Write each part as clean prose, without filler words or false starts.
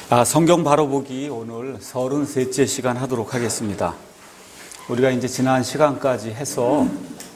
성경 바로 보기 오늘 33째 시간 하도록 하겠습니다. 우리가 이제 지난 시간까지 해서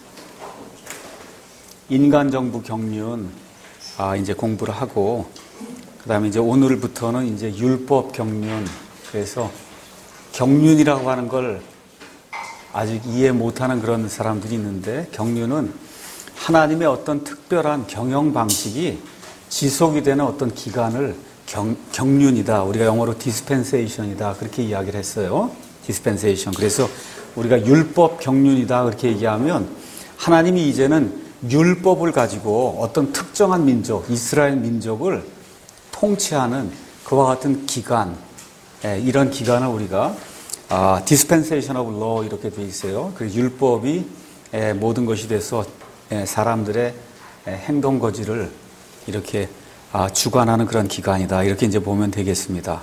인간정부 경륜 이제 공부를 하고, 그 다음에 이제 오늘부터는 이제 율법 경륜. 그래서 경륜이라고 하는 걸 아직 이해 못하는 그런 사람들이 있는데, 경륜은 하나님의 어떤 특별한 경영 방식이 지속이 되는 어떤 기간을 경륜이다. 우리가 영어로 dispensation이다. 그렇게 이야기를 했어요. dispensation. 그래서 우리가 율법 경륜이다. 그렇게 얘기하면 하나님이 이제는 율법을 가지고 어떤 특정한 민족, 이스라엘 민족을 통치하는 그와 같은 기간, 이런 기간을 우리가 dispensation of law 이렇게 돼 있어요. 그 율법이 모든 것이 돼서 사람들의 행동 거지를 이렇게 주관하는 그런 기간이다. 이렇게 이제 보면 되겠습니다.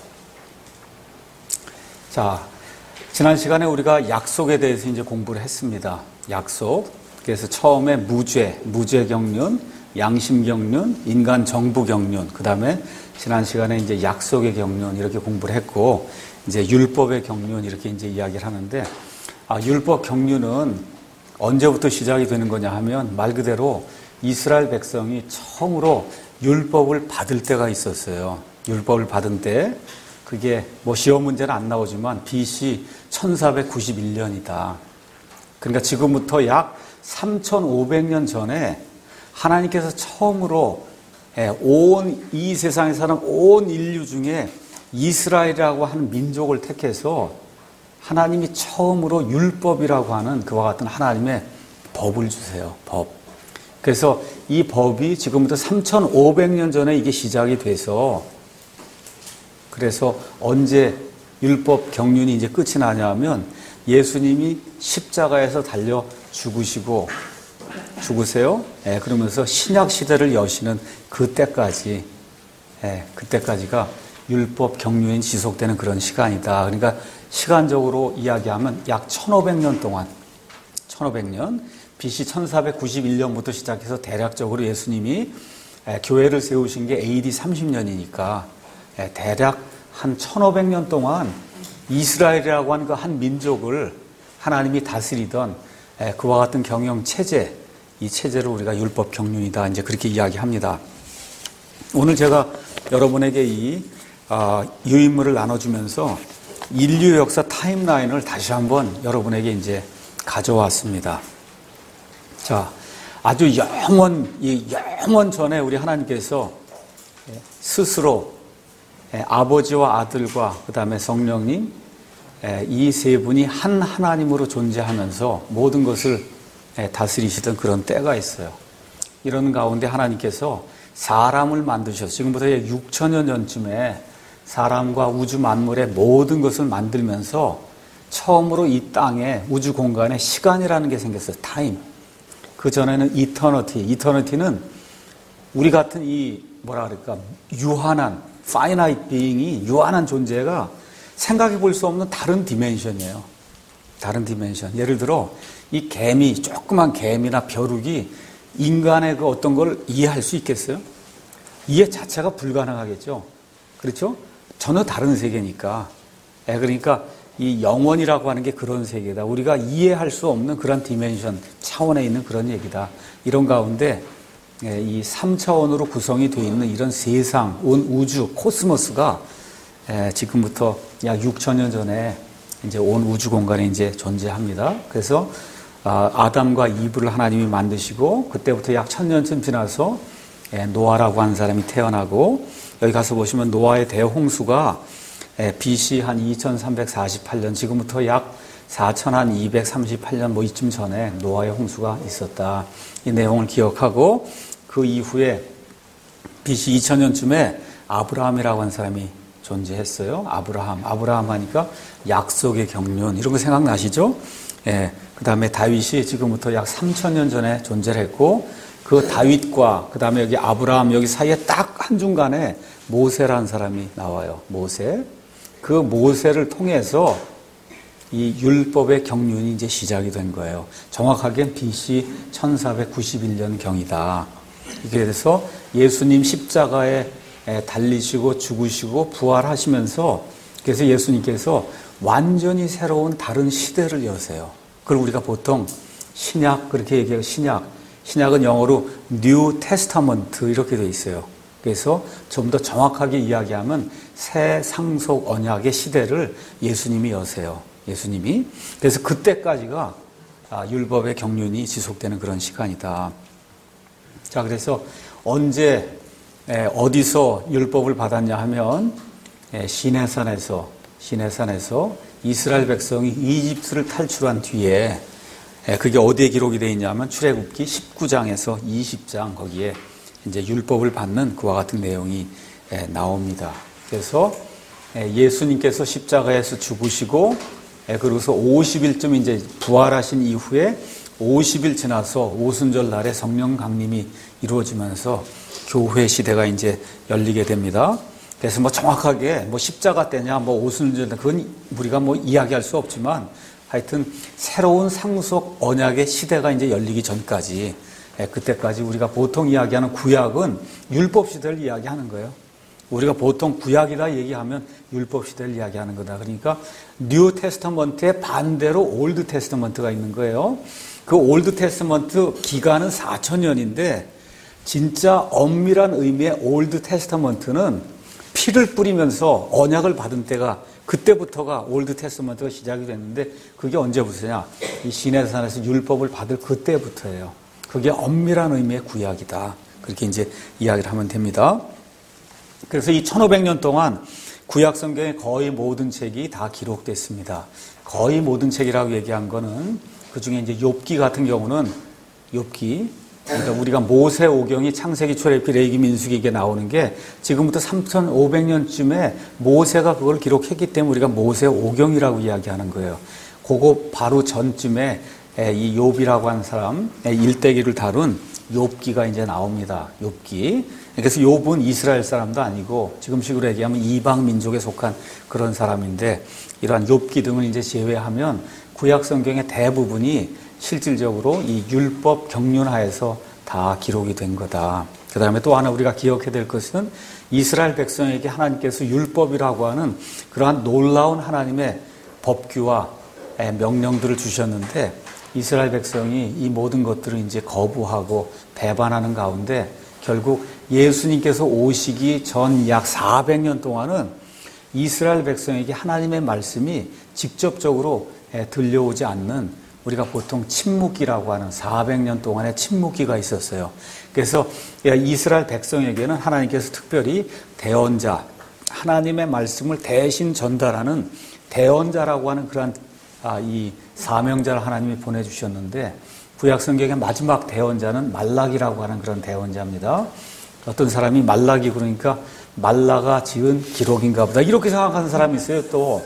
자, 지난 시간에 우리가 약속에 대해서 이제 공부를 했습니다. 약속. 그래서 처음에 무죄 경륜, 양심 경륜, 인간 정부 경륜, 그 다음에 지난 시간에 이제 약속의 경륜 이렇게 공부를 했고, 이제 율법의 경륜 이렇게 이제 이야기를 하는데, 율법 경륜은 언제부터 시작이 되는 거냐 하면 말 그대로 이스라엘 백성이 처음으로 율법을 받을 때가 있었어요. 율법을 받은 때, 그게 뭐 시험 문제는 안 나오지만 BC 1491년이다. 그러니까 지금부터 약 3500년 전에 하나님께서 처음으로 이 세상에 사는 온 인류 중에 이스라엘이라고 하는 민족을 택해서 하나님이 처음으로 율법이라고 하는 그와 같은 하나님의 법을 주세요. 법. 그래서 이 법이 지금부터 3500년 전에 이게 시작이 돼서, 그래서 언제 율법 경륜이 이제 끝이 나냐면 예수님이 십자가에서 달려 죽으세요. 그러면서 신약 시대를 여시는 그때까지, 그때까지가 율법 경륜이 지속되는 그런 시간이다. 그러니까 시간적으로 이야기하면 약 1500년 동안, 1500년, BC 1491년부터 시작해서 대략적으로 예수님이 교회를 세우신 게 AD 30년이니까 대략 한 1500년 동안 이스라엘이라고 하는 그 한 민족을 하나님이 다스리던 그와 같은 경영 체제, 이 체제를 우리가 율법 경륜이다. 이제 그렇게 이야기합니다. 오늘 제가 여러분에게 이 유인물을 나눠주면서 인류 역사 타임라인을 다시 한번 여러분에게 이제 가져왔습니다. 자, 아주 영원 전에 우리 하나님께서 스스로 아버지와 아들과 그 다음에 성령님, 이 세 분이 한 하나님으로 존재하면서 모든 것을 다스리시던 그런 때가 있어요. 이런 가운데 하나님께서 사람을 만드셔서 지금부터 6000여 년쯤에 사람과 우주 만물의 모든 것을 만들면서 처음으로 이 땅에 우주 공간에 시간이라는 게 생겼어요. 타임. 그 전에는 이터니티는 우리 같은 이 유한한 finite being이, 유한한 존재가 생각해 볼 수 없는 다른 디멘션이에요. 다른 디멘션. 예를 들어 이 조그만 개미나 벼룩이 인간의 그 어떤 걸 이해할 수 있겠어요? 이해 자체가 불가능하겠죠. 그렇죠? 전혀 다른 세계니까. 그러니까 이 영원이라고 하는 게 그런 세계다. 우리가 이해할 수 없는 그런 디멘션 차원에 있는 그런 얘기다. 이런 가운데 이 3차원으로 구성이 되어 있는 이런 세상, 온 우주, 코스모스가 지금부터 약 6000년 전에 이제 온 우주 공간에 이제 존재합니다. 그래서 아담과 이브를 하나님이 만드시고, 그때부터 약 1000년쯤 지나서 노아라고 하는 사람이 태어나고, 여기 가서 보시면 노아의 대홍수가 BC 한 2348년, 지금부터 약 4238년 뭐 이쯤 전에 노아의 홍수가 있었다. 이 내용을 기억하고, 그 이후에 BC 2000년쯤에 아브라함이라고 하는 사람이 존재했어요. 아브라함 하니까 약속의 경륜 이런 거 생각나시죠? 그 다음에 다윗이 지금부터 약 3000년 전에 존재를 했고, 그 다윗과 그 다음에 여기 아브라함 여기 사이에 딱 한중간에 모세라는 사람이 나와요. 그 모세를 통해서 이 율법의 경륜이 이제 시작이 된 거예요. 정확하게는 BC 1491년 경이다. 그래서 예수님 십자가에 달리시고 죽으시고 부활하시면서 그래서 예수님께서 완전히 새로운 다른 시대를 여세요. 그걸 우리가 보통 신약 그렇게 얘기해요. 신약은 영어로 New Testament 이렇게 되어 있어요. 그래서 좀 더 정확하게 이야기하면 새 상속 언약의 시대를 예수님이 여세요. 예수님이. 그래서 그때까지가 율법의 경륜이 지속되는 그런 시간이다. 자, 그래서 언제 어디서 율법을 받았냐 하면 시내산에서 이스라엘 백성이 이집트를 탈출한 뒤에 그게 어디에 기록이 되어 있냐면 출애굽기 19장에서 20장 거기에 이제 율법을 받는 그와 같은 내용이 나옵니다. 그래서 예수님께서 십자가에서 죽으시고 그러고서 50일쯤 이제 부활하신 이후에 50일 지나서 오순절 날에 성령 강림이 이루어지면서 교회 시대가 이제 열리게 됩니다. 그래서 뭐 정확하게 뭐 십자가 때냐 뭐 오순절 그건 우리가 뭐 이야기할 수 없지만 하여튼 새로운 상속 언약의 시대가 이제 열리기 전까지 그때까지 우리가 보통 이야기하는 구약은 율법 시대를 이야기하는 거예요. 우리가 보통 구약이라 얘기하면 율법 시대를 이야기하는 거다. 그러니까 뉴 테스터먼트의 반대로 올드 테스터먼트가 있는 거예요. 그 올드 테스터먼트 기간은 4,000년인데 진짜 엄밀한 의미의 올드 테스터먼트는 피를 뿌리면서 언약을 받은 때가 그때부터가 올드 테스터먼트가 시작이 됐는데 그게 언제부터냐? 이 시내산에서 율법을 받을 그때부터예요. 그게 엄밀한 의미의 구약이다. 그렇게 이제 이야기를 하면 됩니다. 그래서 이 1500년 동안 구약 성경의 거의 모든 책이 다 기록됐습니다. 거의 모든 책이라고 얘기한 거는 그 중에 이제 욥기 같은 경우는 욥기 그러니까 우리가 모세 오경이 창세기 출애굽기 레위기 민수기 이게 나오는 게 지금부터 3500년쯤에 모세가 그걸 기록했기 때문에 우리가 모세 오경이라고 이야기하는 거예요. 그거 바로 전쯤에 이 욥이라고 하는 사람 일대기를 다룬 욥기가 이제 나옵니다. 욥기. 그래서 욥은 이스라엘 사람도 아니고 지금식으로 얘기하면 이방 민족에 속한 그런 사람인데 이러한 욥기 등을 이제 제외하면 구약 성경의 대부분이 실질적으로 이 율법 경륜하에서 다 기록이 된 거다. 그 다음에 또 하나 우리가 기억해야 될 것은 이스라엘 백성에게 하나님께서 율법이라고 하는 그러한 놀라운 하나님의 법규와 명령들을 주셨는데 이스라엘 백성이 이 모든 것들을 이제 거부하고 배반하는 가운데 결국 예수님께서 오시기 전 약 400년 동안은 이스라엘 백성에게 하나님의 말씀이 직접적으로 들려오지 않는 우리가 보통 침묵기라고 하는 400년 동안의 침묵기가 있었어요. 그래서 이스라엘 백성에게는 하나님께서 특별히 대언자, 하나님의 말씀을 대신 전달하는 대언자라고 하는 그러한 이 사명자를 하나님이 보내주셨는데 구약 성경의 마지막 대언자는 말라기라고 하는 그런 대언자입니다. 어떤 사람이 말라기 그러니까 말라가 지은 기록인가 보다 이렇게 생각하는 사람이 있어요. 또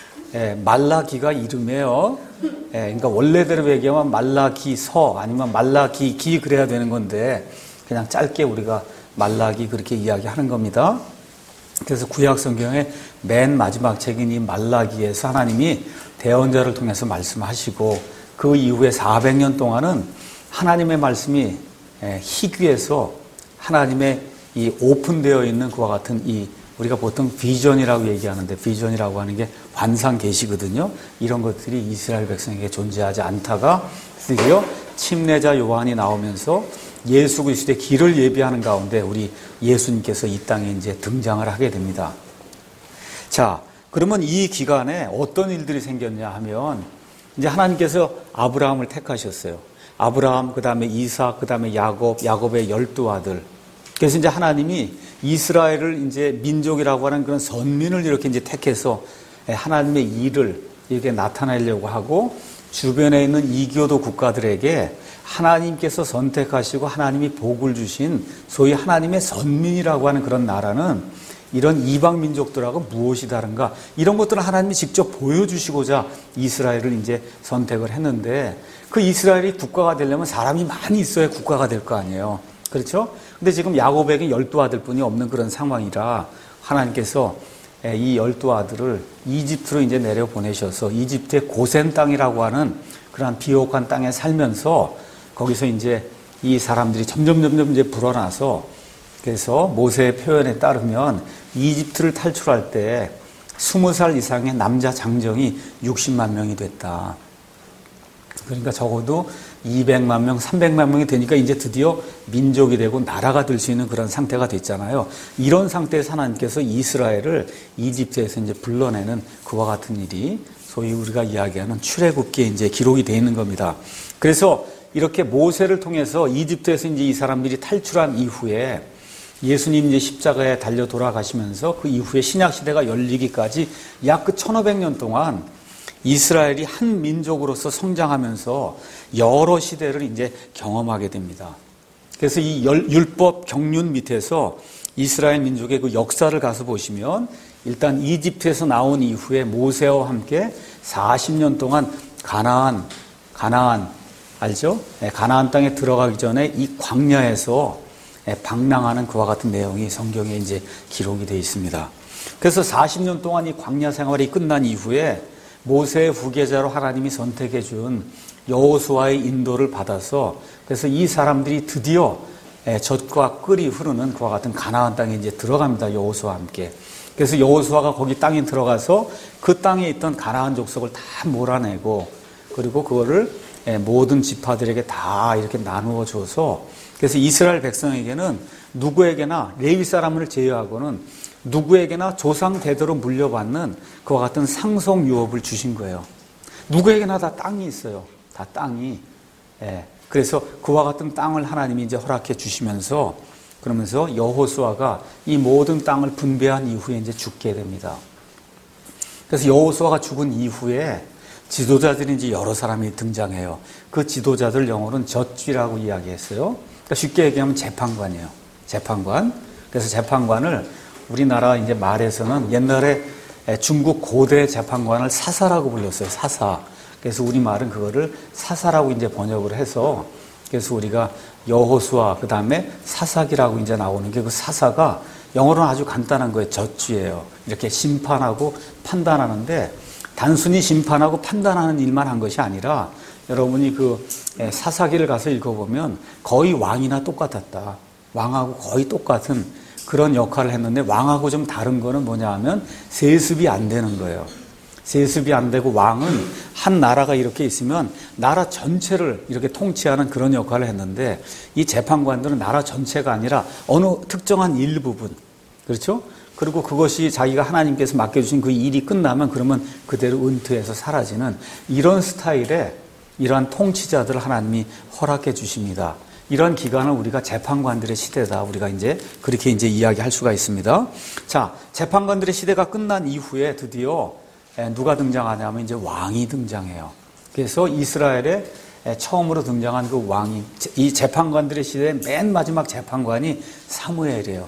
말라기가 이름이에요. 그러니까 원래대로 얘기하면 말라기서 아니면 말라기기 그래야 되는 건데 그냥 짧게 우리가 말라기 그렇게 이야기하는 겁니다. 그래서 구약 성경의 맨 마지막 책인 이 말라기에서 하나님이 대언자를 통해서 말씀하시고 그 이후에 400년 동안은 하나님의 말씀이 희귀해서 하나님의 이 오픈되어 있는 그와 같은 이 우리가 보통 비전이라고 얘기하는데 비전이라고 하는 게 환상 계시거든요. 이런 것들이 이스라엘 백성에게 존재하지 않다가 드디어 침례자 요한이 나오면서 예수 그리스도의 길을 예비하는 가운데 우리 예수님께서 이 땅에 이제 등장을 하게 됩니다. 자, 그러면 이 기간에 어떤 일들이 생겼냐 하면 이제 하나님께서 아브라함을 택하셨어요. 아브라함, 그 다음에 이삭, 그 다음에 야곱의 12아들. 그래서 이제 하나님이 이스라엘을 이제 민족이라고 하는 그런 선민을 이렇게 이제 택해서 하나님의 일을 이렇게 나타내려고 하고 주변에 있는 이교도 국가들에게 하나님께서 선택하시고 하나님이 복을 주신 소위 하나님의 선민이라고 하는 그런 나라는 이런 이방 민족들하고 무엇이 다른가 이런 것들을 하나님이 직접 보여주시고자 이스라엘을 이제 선택을 했는데 그 이스라엘이 국가가 되려면 사람이 많이 있어야 국가가 될 거 아니에요. 그렇죠? 근데 지금 야곱에게 12아들뿐이 없는 그런 상황이라 하나님께서 이 12아들을 이집트로 이제 내려 보내셔서 이집트의 고센 땅이라고 하는 그러한 비옥한 땅에 살면서 거기서 이제 이 사람들이 점점 이제 불어나서 그래서 모세의 표현에 따르면 이집트를 탈출할 때 20살 이상의 남자 장정이 60만 명이 됐다. 그러니까 적어도 200만 명, 300만 명이 되니까 이제 드디어 민족이 되고 나라가 될 수 있는 그런 상태가 됐잖아요. 이런 상태에서 하나님께서 이스라엘을 이집트에서 이제 불러내는 그와 같은 일이 소위 우리가 이야기하는 출애굽기에 이제 기록이 되어 있는 겁니다. 그래서 이렇게 모세를 통해서 이집트에서 이제 이 사람들이 탈출한 이후에 예수님 이제 십자가에 달려 돌아가시면서 그 이후에 신약 시대가 열리기까지 약 그 1500년 동안 이스라엘이 한 민족으로서 성장하면서 여러 시대를 이제 경험하게 됩니다. 그래서 이 율법 경륜 밑에서 이스라엘 민족의 그 역사를 가서 보시면 일단 이집트에서 나온 이후에 모세와 함께 40년 동안 가나안 알죠? 가나안 땅에 들어가기 전에 이 광야에서 방랑하는 그와 같은 내용이 성경에 이제 기록이 되어 있습니다. 그래서 40년 동안 이 광야 생활이 끝난 이후에 모세의 후계자로 하나님이 선택해 준 여호수아의 인도를 받아서 그래서 이 사람들이 드디어 젖과 꿀이 흐르는 그와 같은 가나안 땅에 이제 들어갑니다. 여호수아와 함께. 그래서 여호수아가 거기 땅에 들어가서 그 땅에 있던 가나안 족속을 다 몰아내고 그리고 그거를 모든 지파들에게 다 이렇게 나누어 줘서 그래서 이스라엘 백성에게는 누구에게나 레위 사람을 제외하고는 누구에게나 조상 대대로 물려받는 그와 같은 상속 유업을 주신 거예요. 누구에게나 다 땅이 있어요. 다 땅이. 그래서 그와 같은 땅을 하나님이 이제 허락해 주시면서 그러면서 여호수아가 이 모든 땅을 분배한 이후에 이제 죽게 됩니다. 그래서 여호수아가 죽은 이후에 지도자들이 이제 여러 사람이 등장해요. 그 지도자들 영어로는 젖쥐라고 이야기했어요. 그러니까 쉽게 얘기하면 재판관이에요. 재판관. 그래서 재판관을 우리나라 이제 말에서는 옛날에 중국 고대 재판관을 사사라고 불렀어요. 사사. 그래서 우리 말은 그거를 사사라고 이제 번역을 해서 그래서 우리가 여호수아 그 다음에 사사기라고 이제 나오는 게 그 사사가 영어로는 아주 간단한 거예요. 젖쥐예요. 이렇게 심판하고 판단하는데 단순히 심판하고 판단하는 일만 한 것이 아니라 여러분이 그 사사기를 가서 읽어보면 거의 왕이나 똑같았다. 왕하고 거의 똑같은 그런 역할을 했는데 왕하고 좀 다른 거는 뭐냐 하면 세습이 안 되는 거예요. 세습이 안 되고 왕은 한 나라가 이렇게 있으면 나라 전체를 이렇게 통치하는 그런 역할을 했는데 이 재판관들은 나라 전체가 아니라 어느 특정한 일부분. 그렇죠? 그리고 그것이 자기가 하나님께서 맡겨주신 그 일이 끝나면 그러면 그대로 은퇴해서 사라지는 이런 스타일의 이러한 통치자들을 하나님이 허락해 주십니다. 이런 기간을 우리가 재판관들의 시대다. 우리가 이제 그렇게 이제 이야기할 수가 있습니다. 자, 재판관들의 시대가 끝난 이후에 드디어 누가 등장하냐면 이제 왕이 등장해요. 그래서 이스라엘에 처음으로 등장한 그 왕이 이 재판관들의 시대의 맨 마지막 재판관이 사무엘이에요.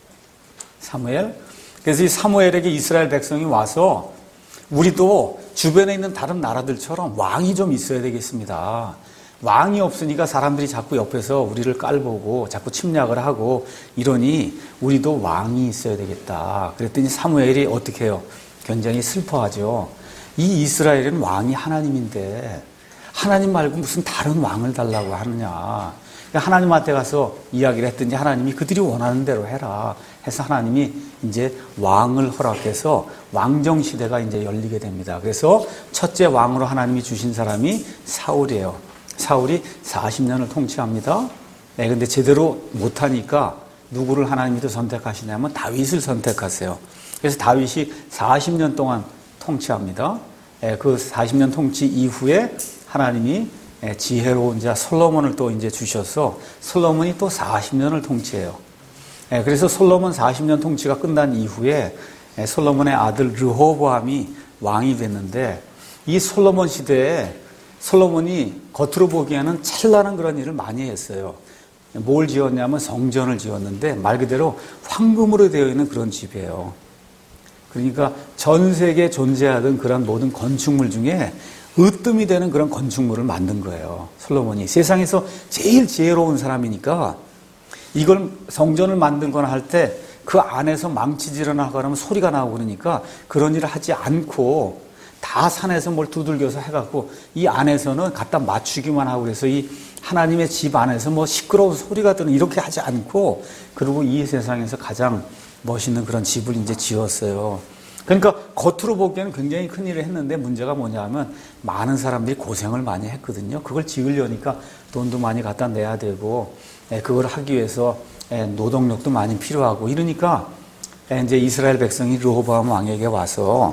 사무엘. 그래서 이 사무엘에게 이스라엘 백성이 와서 우리도 주변에 있는 다른 나라들처럼 왕이 좀 있어야 되겠습니다. 왕이 없으니까 사람들이 자꾸 옆에서 우리를 깔보고 자꾸 침략을 하고 이러니 우리도 왕이 있어야 되겠다. 그랬더니 사무엘이 어떻게 해요? 굉장히 슬퍼하죠. 이 이스라엘은 왕이 하나님인데 하나님 말고 무슨 다른 왕을 달라고 하느냐. 하나님한테 가서 이야기를 했더니 하나님이 그들이 원하는 대로 해라 해서 하나님이 이제 왕을 허락해서 왕정 시대가 이제 열리게 됩니다. 그래서 첫째 왕으로 하나님이 주신 사람이 사울이에요. 사울이 40년을 통치합니다. 근데 제대로 못하니까 누구를 하나님이 또 선택하시냐면 다윗을 선택하세요. 그래서 다윗이 40년 동안 통치합니다. 그 40년 통치 이후에 하나님이 지혜로운 자 솔로몬을 또 이제 주셔서 솔로몬이 또 40년을 통치해요. 그래서 솔로몬 40년 통치가 끝난 이후에 솔로몬의 아들 르호보암이 왕이 됐는데 이 솔로몬 시대에 솔로몬이 겉으로 보기에는 찬란한 그런 일을 많이 했어요. 뭘 지었냐면 성전을 지었는데 말 그대로 황금으로 되어 있는 그런 집이에요. 그러니까 전 세계에 존재하던 그런 모든 건축물 중에 으뜸이 되는 그런 건축물을 만든 거예요. 솔로몬이. 세상에서 제일 지혜로운 사람이니까 이걸 성전을 만든 거나 할 때 그 안에서 망치질을 하거나 하면 소리가 나고 그러니까 그런 일을 하지 않고 다 산에서 뭘 두들겨서 해갖고 이 안에서는 갖다 맞추기만 하고 그래서 이 하나님의 집 안에서 뭐 시끄러운 소리가 드는 이렇게 하지 않고 그리고 이 세상에서 가장 멋있는 그런 집을 이제 지었어요. 그러니까 겉으로 보기에는 굉장히 큰 일을 했는데 문제가 뭐냐면 많은 사람들이 고생을 많이 했거든요. 그걸 지으려니까 돈도 많이 갖다 내야 되고 그걸 하기 위해서 노동력도 많이 필요하고 이러니까 이제 이스라엘 백성이 르호보암 왕에게 와서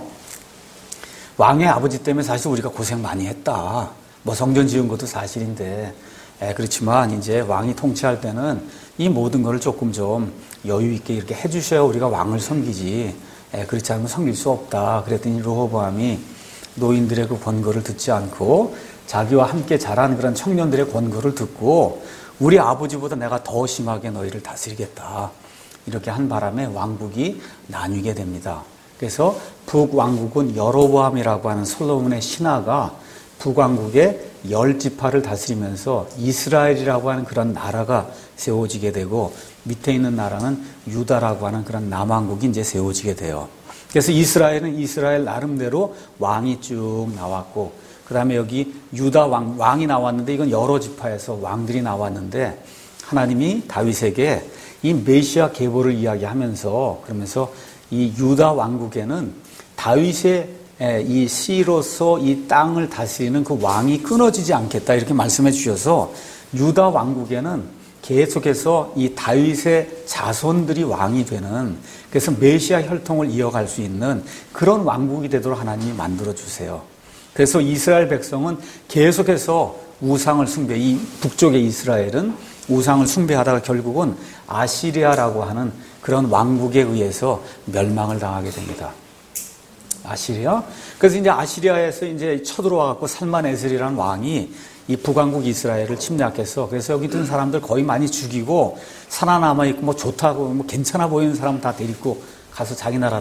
왕의 아버지 때문에 사실 우리가 고생 많이 했다. 뭐 성전 지은 것도 사실인데 그렇지만 이제 왕이 통치할 때는 이 모든 것을 조금 좀 여유 있게 이렇게 해주셔야 우리가 왕을 섬기지. 그렇지 않으면 섬길 수 없다. 그랬더니 르호보암이 노인들의 그 권고를 듣지 않고 자기와 함께 자란 그런 청년들의 권고를 듣고 우리 아버지보다 내가 더 심하게 너희를 다스리겠다. 이렇게 한 바람에 왕국이 나뉘게 됩니다. 그래서 북왕국은 여로보암이라고 하는 솔로몬의 신하가 북왕국의 10지파를 다스리면서 이스라엘이라고 하는 그런 나라가 세워지게 되고 밑에 있는 나라는 유다라고 하는 그런 남왕국이 이제 세워지게 돼요. 그래서 이스라엘은 이스라엘 나름대로 왕이 쭉 나왔고 그 다음에 여기 유다 왕이 나왔는데 이건 여러 지파에서 왕들이 나왔는데 하나님이 다윗에게 이 메시아 계보를 이야기하면서 그러면서 이 유다 왕국에는 다윗의 이 씨로서 이 땅을 다스리는 그 왕이 끊어지지 않겠다 이렇게 말씀해 주셔서 유다 왕국에는 계속해서 이 다윗의 자손들이 왕이 되는 그래서 메시아 혈통을 이어갈 수 있는 그런 왕국이 되도록 하나님이 만들어 주세요. 그래서 이스라엘 백성은 계속해서 우상을 숭배, 이 북쪽의 이스라엘은 우상을 숭배하다가 결국은 아시리아라고 하는 그런 왕국에 의해서 멸망을 당하게 됩니다. 아시리아? 그래서 이제 아시리아에서 이제 쳐들어와갖고 살만에셀이라는 왕이 이 북왕국 이스라엘을 침략해서 그래서 여기 있던 사람들 거의 많이 죽이고 살아남아있고 뭐 좋다고 뭐 괜찮아 보이는 사람 다 데리고 가서 자기 나라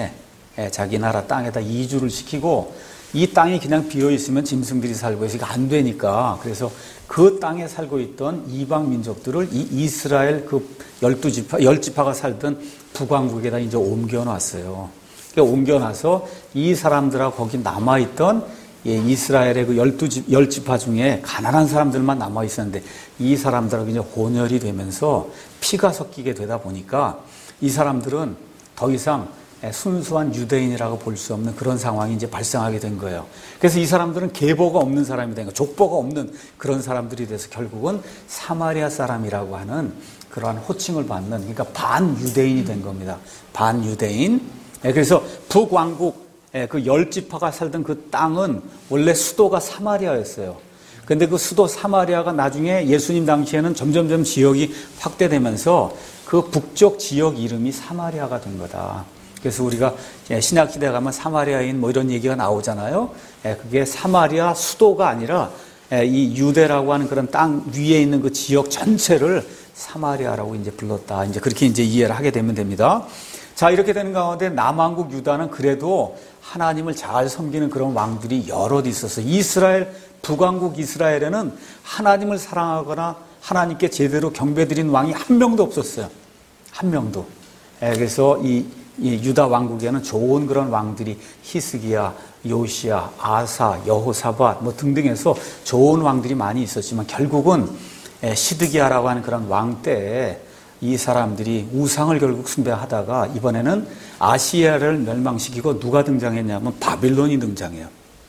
땅에다 이주를 시키고 이 땅이 그냥 비어있으면 짐승들이 살고 있으니까 안 되니까 그래서 그 땅에 살고 있던 이방 민족들을 이 이스라엘 그 10지파가 살던 북왕국에다 이제 옮겨놨어요. 그러니까 옮겨놔서 이 사람들하고 거기 남아있던 이스라엘의 그 10지파 중에 가난한 사람들만 남아있었는데 이 사람들하고 이제 혼혈이 되면서 피가 섞이게 되다 보니까 이 사람들은 더 이상 순수한 유대인이라고 볼 수 없는 그런 상황이 이제 발생하게 된 거예요. 그래서 이 사람들은 계보가 없는 사람이 된 거예요. 족보가 없는 그런 사람들이 돼서 결국은 사마리아 사람이라고 하는 그러한 호칭을 받는 그러니까 반유대인이 된 겁니다. 반유대인. 그래서 북왕국 그 10지파가 살던 그 땅은 원래 수도가 사마리아였어요. 그런데 그 수도 사마리아가 나중에 예수님 당시에는 점점점 지역이 확대되면서 그 북쪽 지역 이름이 사마리아가 된 거다. 그래서 우리가 신약시대 가면 사마리아인 뭐 이런 얘기가 나오잖아요. 그게 사마리아 수도가 아니라 이 유대라고 하는 그런 땅 위에 있는 그 지역 전체를 사마리아라고 이제 불렀다. 이제 그렇게 이제 이해를 하게 되면 됩니다. 자, 이렇게 되는 가운데 남왕국 유다는 그래도 하나님을 잘 섬기는 그런 왕들이 여럿 있었어요. 이스라엘, 북왕국 이스라엘에는 하나님을 사랑하거나 하나님께 제대로 경배드린 왕이 한 명도 없었어요. 한 명도. 그래서 이 유다 왕국에는 좋은 그런 왕들이 히스기야, 요시야, 아사, 여호사밧 뭐 등등해서 좋은 왕들이 많이 있었지만 결국은 시드기야라고 하는 그런 왕 때에 이 사람들이 우상을 결국 숭배하다가 이번에는 아시리아를 멸망시키고 누가 등장했냐면 바빌론이 등장해요.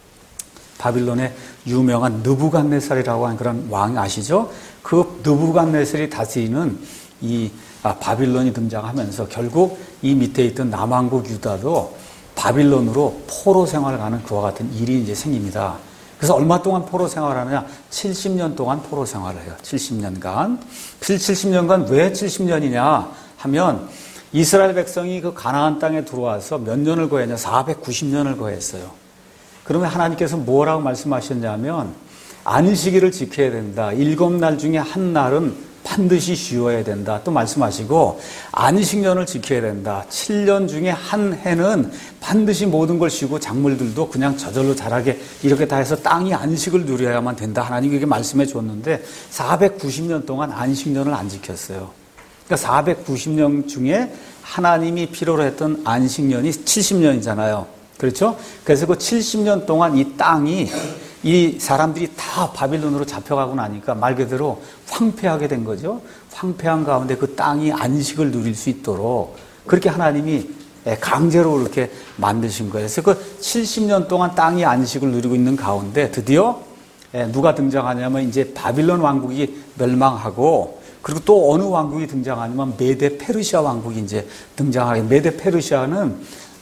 바빌론의 유명한 느부갓네살이라고 하는 그런 왕 아시죠? 그 느부갓네살이 다스리는 이 바빌론이 등장하면서 결국 이 밑에 있던 남왕국 유다도 바빌론으로 포로 생활을 가는 그와 같은 일이 이제 생깁니다. 그래서 얼마 동안 포로 생활하느냐? 70년 동안 포로 생활을 해요. 70년간. 70년간 왜 70년이냐 하면 이스라엘 백성이 그 가나안 땅에 들어와서 몇 년을 거했냐? 490년을 거했어요. 그러면 하나님께서 뭐라고 말씀하셨냐면 안식일을 지켜야 된다. 7날 중에 한 날은 반드시 쉬어야 된다. 또 말씀하시고 안식년을 지켜야 된다. 7년 중에 한 해는 반드시 모든 걸 쉬고 작물들도 그냥 저절로 자라게 이렇게 다 해서 땅이 안식을 누려야만 된다. 하나님께 말씀해 줬는데 490년 동안 안식년을 안 지켰어요. 그러니까 490년 중에 하나님이 필요로 했던 안식년이 70년이잖아요. 그렇죠? 그래서 그 70년 동안 이 땅이 이 사람들이 다 바빌론으로 잡혀가고 나니까 말 그대로 황폐하게 된 거죠. 황폐한 가운데 그 땅이 안식을 누릴 수 있도록 그렇게 하나님이 강제로 이렇게 만드신 거예요. 그래서 그 70년 동안 땅이 안식을 누리고 있는 가운데 드디어 누가 등장하냐면 이제 바빌론 왕국이 멸망하고 그리고 또 어느 왕국이 등장하냐면 메데 페르시아 왕국이 이제 등장하게. 메데 페르시아는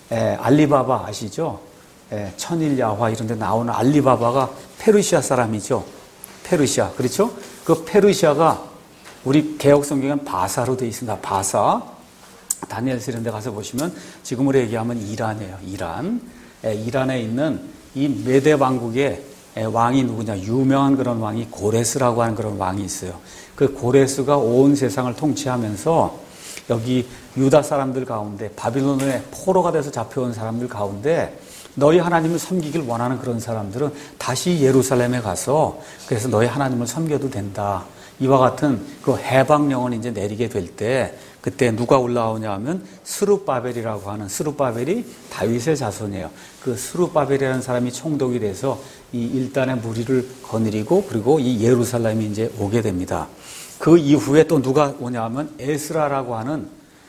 알리바바 아시죠? 천일야화 이런 데 나오는 알리바바가 페르시아 사람이죠. 페르시아. 그렇죠? 그 페르시아가 우리 개혁 성경엔 바사로 되어 있습니다. 바사. 다니엘서 이런 데 가서 보시면 지금으로 얘기하면 이란이에요. 이란. 이란에 있는 이 메데 왕국의 왕이 누구냐? 유명한 그런 왕이 고레스라고 하는 그런 왕이 있어요. 그 고레스가 온 세상을 통치하면서 여기 유다 사람들 가운데 바빌론에 포로가 돼서 잡혀온 사람들 가운데 너희 하나님을 섬기길 원하는 그런 사람들은 다시 예루살렘에 가서 그래서 너희 하나님을 섬겨도 된다. 이와 같은 그 해방령을 이제 내리게 될 때 그때 누가 올라오냐 하면 스룹바벨이라고 하는 스룹바벨이 다윗의 자손이에요. 그 스룹바벨이라는 사람이 총독이 돼서 이 일단의 무리를 거느리고 그리고 이 예루살렘이 이제 오게 됩니다. 그 이후에 또 누가 오냐 하면 에스라라고 하는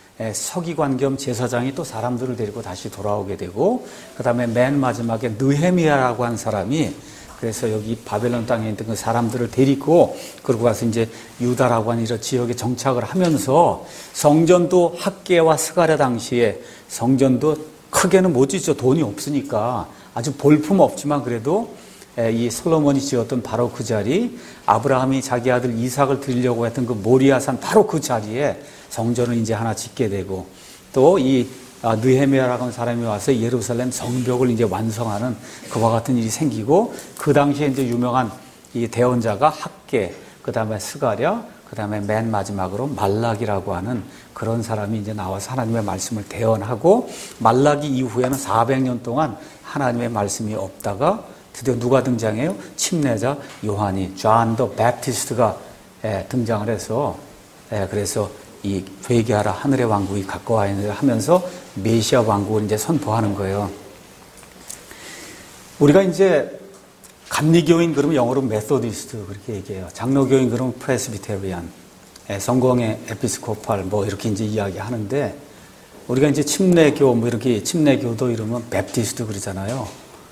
서기관 겸 제사장이 또 사람들을 데리고 다시 돌아오게 되고 그 다음에 맨 마지막에 느헤미야라고 한 사람이 그래서 여기 바벨론 땅에 있던 그 사람들을 데리고 그러고 가서 이제 유다라고 하는 이런 지역에 정착을 하면서 성전도 학개와 스가랴 당시에 성전도 크게는 못 짓죠. 돈이 없으니까 아주 볼품 없지만 그래도 이 솔로몬이 지었던 바로 그 자리 아브라함이 자기 아들 이삭을 드리려고 했던 그 모리아산 바로 그 자리에 성전을 이제 하나 짓게 되고 또 이 느헤미야라고 하는 사람이 와서 예루살렘 성벽을 이제 완성하는 그와 같은 일이 생기고 그 당시에 이제 유명한 이 대언자가 학개, 그 다음에 스가랴, 그 다음에 맨 마지막으로 말라기라고 하는 그런 사람이 이제 나와서 하나님의 말씀을 대언하고 말라기 이후에는 400년 동안 하나님의 말씀이 없다가 드디어 누가 등장해요? 침례자 요한이, 존 더 배프티스트가 등장을 해서 그래서 이 회개하라 하늘의 왕국이 가까워 있느라 하면서 메시아 왕국을 이제 선포하는 거예요. 우리가 이제 감리교인 그러면 영어로 메소디스트 그렇게 얘기해요. 장로교인 그러면 프레스비테리안, 성공의 에피스코팔 뭐 이렇게 이제 이야기하는데 우리가 이제 침례교 뭐 이렇게 침례교도 이러면 베프티스트 그러잖아요.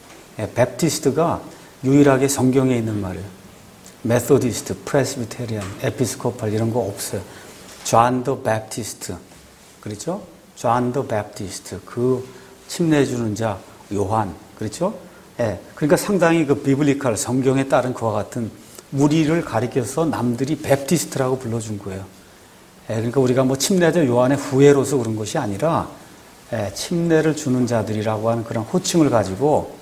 베프티스트가 유일하게 성경에 있는 말이에요. 메소디스트, 프레스비테리안, 에피스코팔 이런 거 없어요. 존 더 배프티스트, 그렇죠? 존 더 배프티스트, 그 침례 주는 자 요한, 그렇죠? 그러니까 상당히 그 비블리컬 성경에 따른 그와 같은 우리를 가리켜서 남들이 배프티스트라고 불러준 거예요. 그러니까 우리가 뭐 침례자 요한의 후예로서 그런 것이 아니라 침례를 주는 자들이라고 하는 그런 호칭을 가지고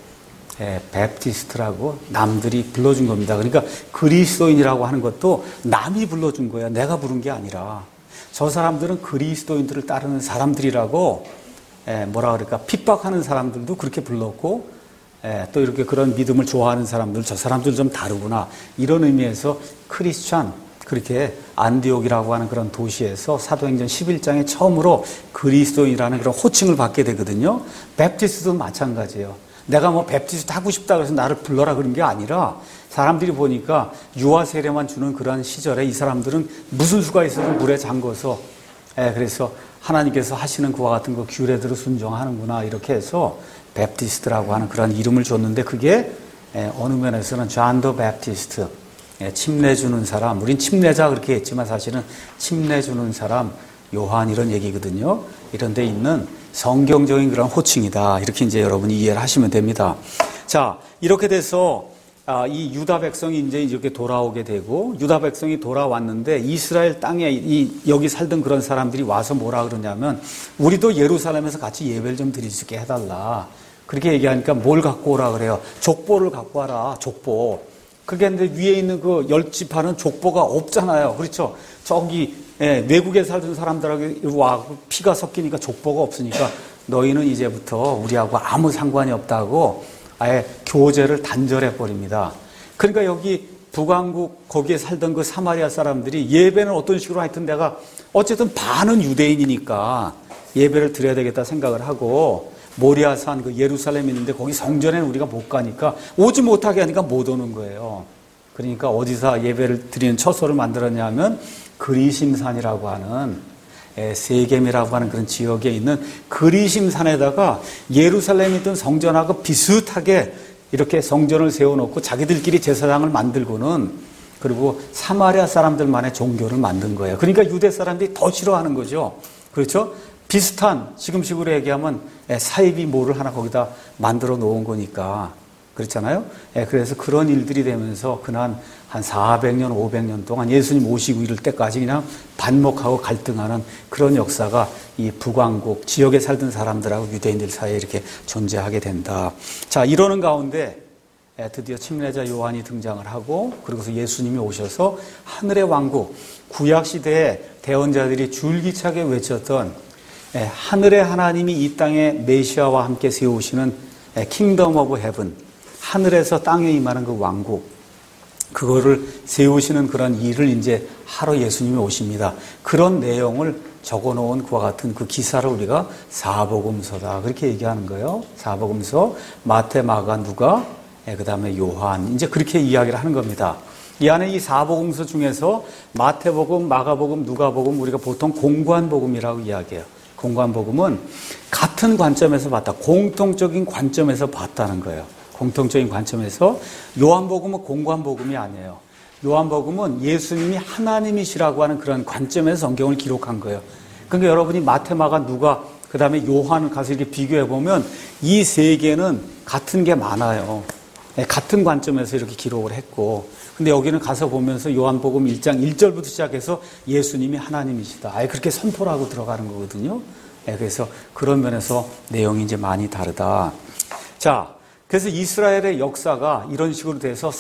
배프티스트라고 남들이 불러준 겁니다. 그러니까 그리스도인이라고 하는 것도 남이 불러준 거예요. 내가 부른 게 아니라. 저 사람들은 그리스도인들을 따르는 사람들이라고 뭐라 그럴까 핍박하는 사람들도 그렇게 불렀고 또 이렇게 그런 믿음을 좋아하는 사람들 저 사람들 좀 다르구나 이런 의미에서 크리스찬 그렇게 안디옥이라고 하는 그런 도시에서 사도행전 11장에 처음으로 그리스도인이라는 그런 호칭을 받게 되거든요. 베프티스트도 마찬가지예요. 내가 뭐 베프티스트 하고 싶다 그래서 나를 불러라 그런 게 아니라 사람들이 보니까 유아 세례만 주는 그런 시절에 이 사람들은 무슨 수가 있어도 물에 잠궈서 그래서 하나님께서 하시는 그와 같은 그 규례대로 순종하는구나 이렇게 해서 베프티스트라고 하는 그런 이름을 줬는데 그게 어느 면에서는 존 더 베프티스트 침례 주는 사람 우린 침례자 그렇게 했지만 사실은 침례 주는 사람 요한 이런 얘기거든요. 이런 데 있는 성경적인 그런 호칭이다. 이렇게 이제 여러분이 이해를 하시면 됩니다. 자, 이렇게 돼서 이 유다 백성이 이제 이렇게 돌아오게 되고 유다 백성이 돌아왔는데 이스라엘 땅에 여기 살던 그런 사람들이 와서 뭐라 그러냐면 우리도 예루살렘에서 같이 예배를 좀 드릴 수 있게 해달라. 그렇게 얘기하니까 뭘 갖고 오라 그래요? 족보를 갖고 와라. 족보. 그게 근데 위에 있는 그 10지파는 족보가 없잖아요. 그렇죠? 저기 외국에 살던 사람들하고 와 피가 섞이니까 족보가 없으니까 너희는 이제부터 우리하고 아무 상관이 없다고 아예 교제를 단절해 버립니다. 그러니까 여기 북왕국 거기에 살던 그 사마리아 사람들이 예배는 어떤 식으로 하여튼 내가 어쨌든 반은 유대인이니까 예배를 드려야 되겠다 생각을 하고 모리아산 그 예루살렘이 있는데 거기 성전에는 우리가 못 가니까 오지 못하게 하니까 못 오는 거예요. 그러니까 어디서 예배를 드리는 처소를 만들었냐면 그리심산이라고 하는 세겜이라고 하는 그런 지역에 있는 그리심산에다가 예루살렘에 있던 성전하고 비슷하게 이렇게 성전을 세워놓고 자기들끼리 제사장을 만들고는 그리고 사마리아 사람들만의 종교를 만든 거예요. 그러니까 유대 사람들이 더 싫어하는 거죠. 그렇죠? 비슷한 지금식으로 얘기하면 사이비 모를 하나 거기다 만들어 놓은 거니까 그렇잖아요. 그래서 그런 일들이 되면서 그난 한 400년, 500년 동안 예수님 오시고 이럴 때까지 그냥 반목하고 갈등하는 그런 역사가 이 북왕국 지역에 살던 사람들하고 유대인들 사이에 이렇게 존재하게 된다. 자, 이러는 가운데 드디어 침례자 요한이 등장을 하고 그러고서 예수님이 오셔서 하늘의 왕국, 구약시대에 대언자들이 줄기차게 외쳤던 하늘의 하나님이 이 땅에 메시아와 함께 세우시는 킹덤 오브 헤븐, 하늘에서 땅에 임하는 그 왕국, 그거를 세우시는 그런 일을 이제 하러 예수님이 오십니다. 그런 내용을 적어놓은 그와 같은 그 기사를 우리가 사복음서다 그렇게 얘기하는 거예요. 사복음서, 마태, 마가, 누가, 그 다음에 요한, 이제 그렇게 이야기를 하는 겁니다. 이 안에 이 사복음서 중에서 마태복음, 마가복음, 누가복음 우리가 보통 공관복음이라고 이야기해요. 공관복음은 같은 관점에서 봤다. 공통적인 관점에서 봤다는 거예요. 공통적인 관점에서. 요한복음은 공관복음이 아니에요. 요한복음은 예수님이 하나님이시라고 하는 그런 관점에서 성경을 기록한 거예요. 그러니까 여러분이 마태, 마가, 누가, 그 다음에 요한을 가서 이렇게 비교해 보면 이 세 개는 같은 게 많아요. 같은 관점에서 이렇게 기록을 했고, 근데 여기는 가서 보면서 요한복음 1장 1절부터 시작해서 예수님이 하나님이시다. 아예 그렇게 선포를 하고 들어가는 거거든요. 그래서 그런 면에서 내용이 이제 많이 다르다. 자, 그래서 이스라엘의 역사가 이런 식으로 돼서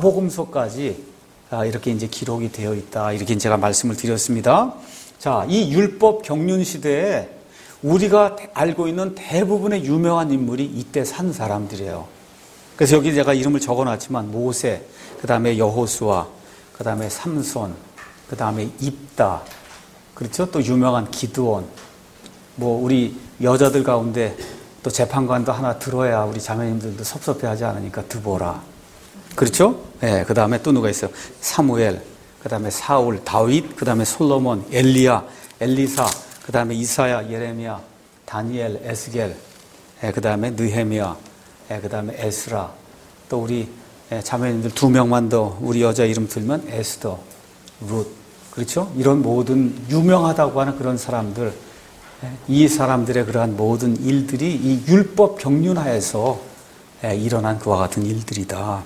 사복음서까지 이렇게 이제 기록이 되어 있다. 이렇게 제가 말씀을 드렸습니다. 자, 이 율법 경륜 시대에 우리가 알고 있는 대부분의 유명한 인물이 이때 산 사람들이에요. 그래서 여기 제가 이름을 적어놨지만 모세, 그 다음에 여호수아, 그 다음에 삼손, 그 다음에 입다, 그렇죠? 또 유명한 기드온, 뭐 우리 여자들 가운데 또 재판관도 하나 들어야 우리 자매님들도 섭섭해하지 않으니까 드보라, 그렇죠? 네, 그 다음에 또 누가 있어요? 사무엘, 그 다음에 사울, 다윗, 그 다음에 솔로몬, 엘리야, 엘리사, 그 다음에 이사야, 예레미야, 다니엘, 에스겔, 그 다음에 느헤미야, 그 다음에 에스라, 또 우리 자매님들 2명만 더 우리 여자 이름 들면 에스더, 룻, 그렇죠? 이런 모든 유명하다고 하는 그런 사람들, 이 사람들의 그러한 모든 일들이 이 율법 경륜하에서 일어난 그와 같은 일들이다.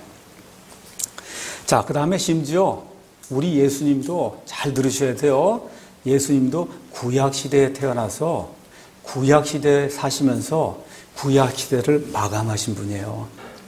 자, 그 다음에 심지어 우리 예수님도 잘 들으셔야 돼요. 예수님도 구약시대에 태어나서 구약시대에 사시면서 구약시대를 마감하신 분이에요.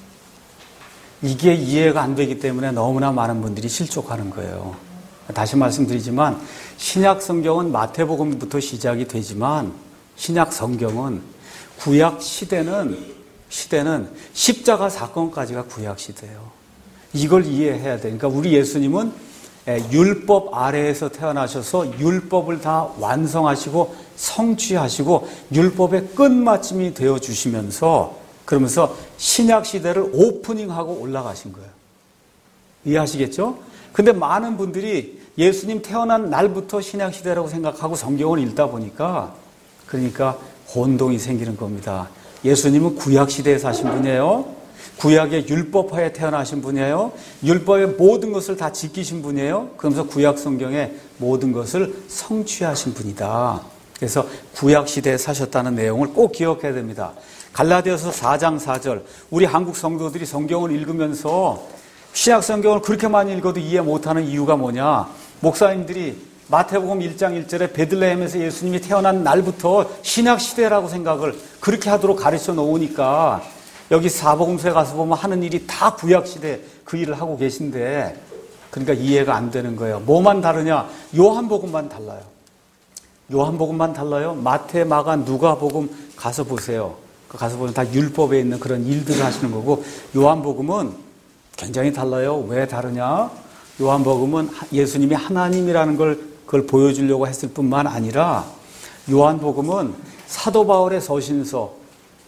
이게 이해가 안 되기 때문에 너무나 많은 분들이 실족하는 거예요. 다시 말씀드리지만 신약 성경은 마태복음부터 시작이 되지만 신약 성경은 구약 시대는 십자가 사건까지가 구약 시대예요. 이걸 이해해야 돼. 그러니까 우리 예수님은 율법 아래에서 태어나셔서 율법을 다 완성하시고 성취하시고 율법의 끝마침이 되어 주시면서 그러면서 신약 시대를 오프닝하고 올라가신 거예요. 이해하시겠죠? 근데 많은 분들이 예수님 태어난 날부터 신약 시대라고 생각하고 성경을 읽다 보니까 그러니까 혼동이 생기는 겁니다. 예수님은 구약 시대에 사신 분이에요. 구약의 율법하에 태어나신 분이에요. 율법의 모든 것을 다 지키신 분이에요. 그러면서 구약 성경의 모든 것을 성취하신 분이다. 그래서 구약 시대에 사셨다는 내용을 꼭 기억해야 됩니다. 갈라디아서 4장 4절, 우리 한국 성도들이 성경을 읽으면서 신약 성경을 그렇게 많이 읽어도 이해 못하는 이유가 뭐냐? 목사님들이 마태복음 1장 1절에 베들레헴에서 예수님이 태어난 날부터 신약 시대라고 생각을 그렇게 하도록 가르쳐 놓으니까 여기 사복음서에 가서 보면 하는 일이 다 구약 시대 그 일을 하고 계신데 그러니까 이해가 안 되는 거예요. 뭐만 다르냐? 요한복음만 달라요. 요한복음만 달라요. 마태, 마가, 누가복음 가서 보세요. 가서 보면 다 율법에 있는 그런 일들을 하시는 거고 요한복음은 굉장히 달라요. 왜 다르냐? 요한복음은 예수님이 하나님이라는 그걸 보여주려고 했을 뿐만 아니라 요한복음은 사도 바울의 서신서,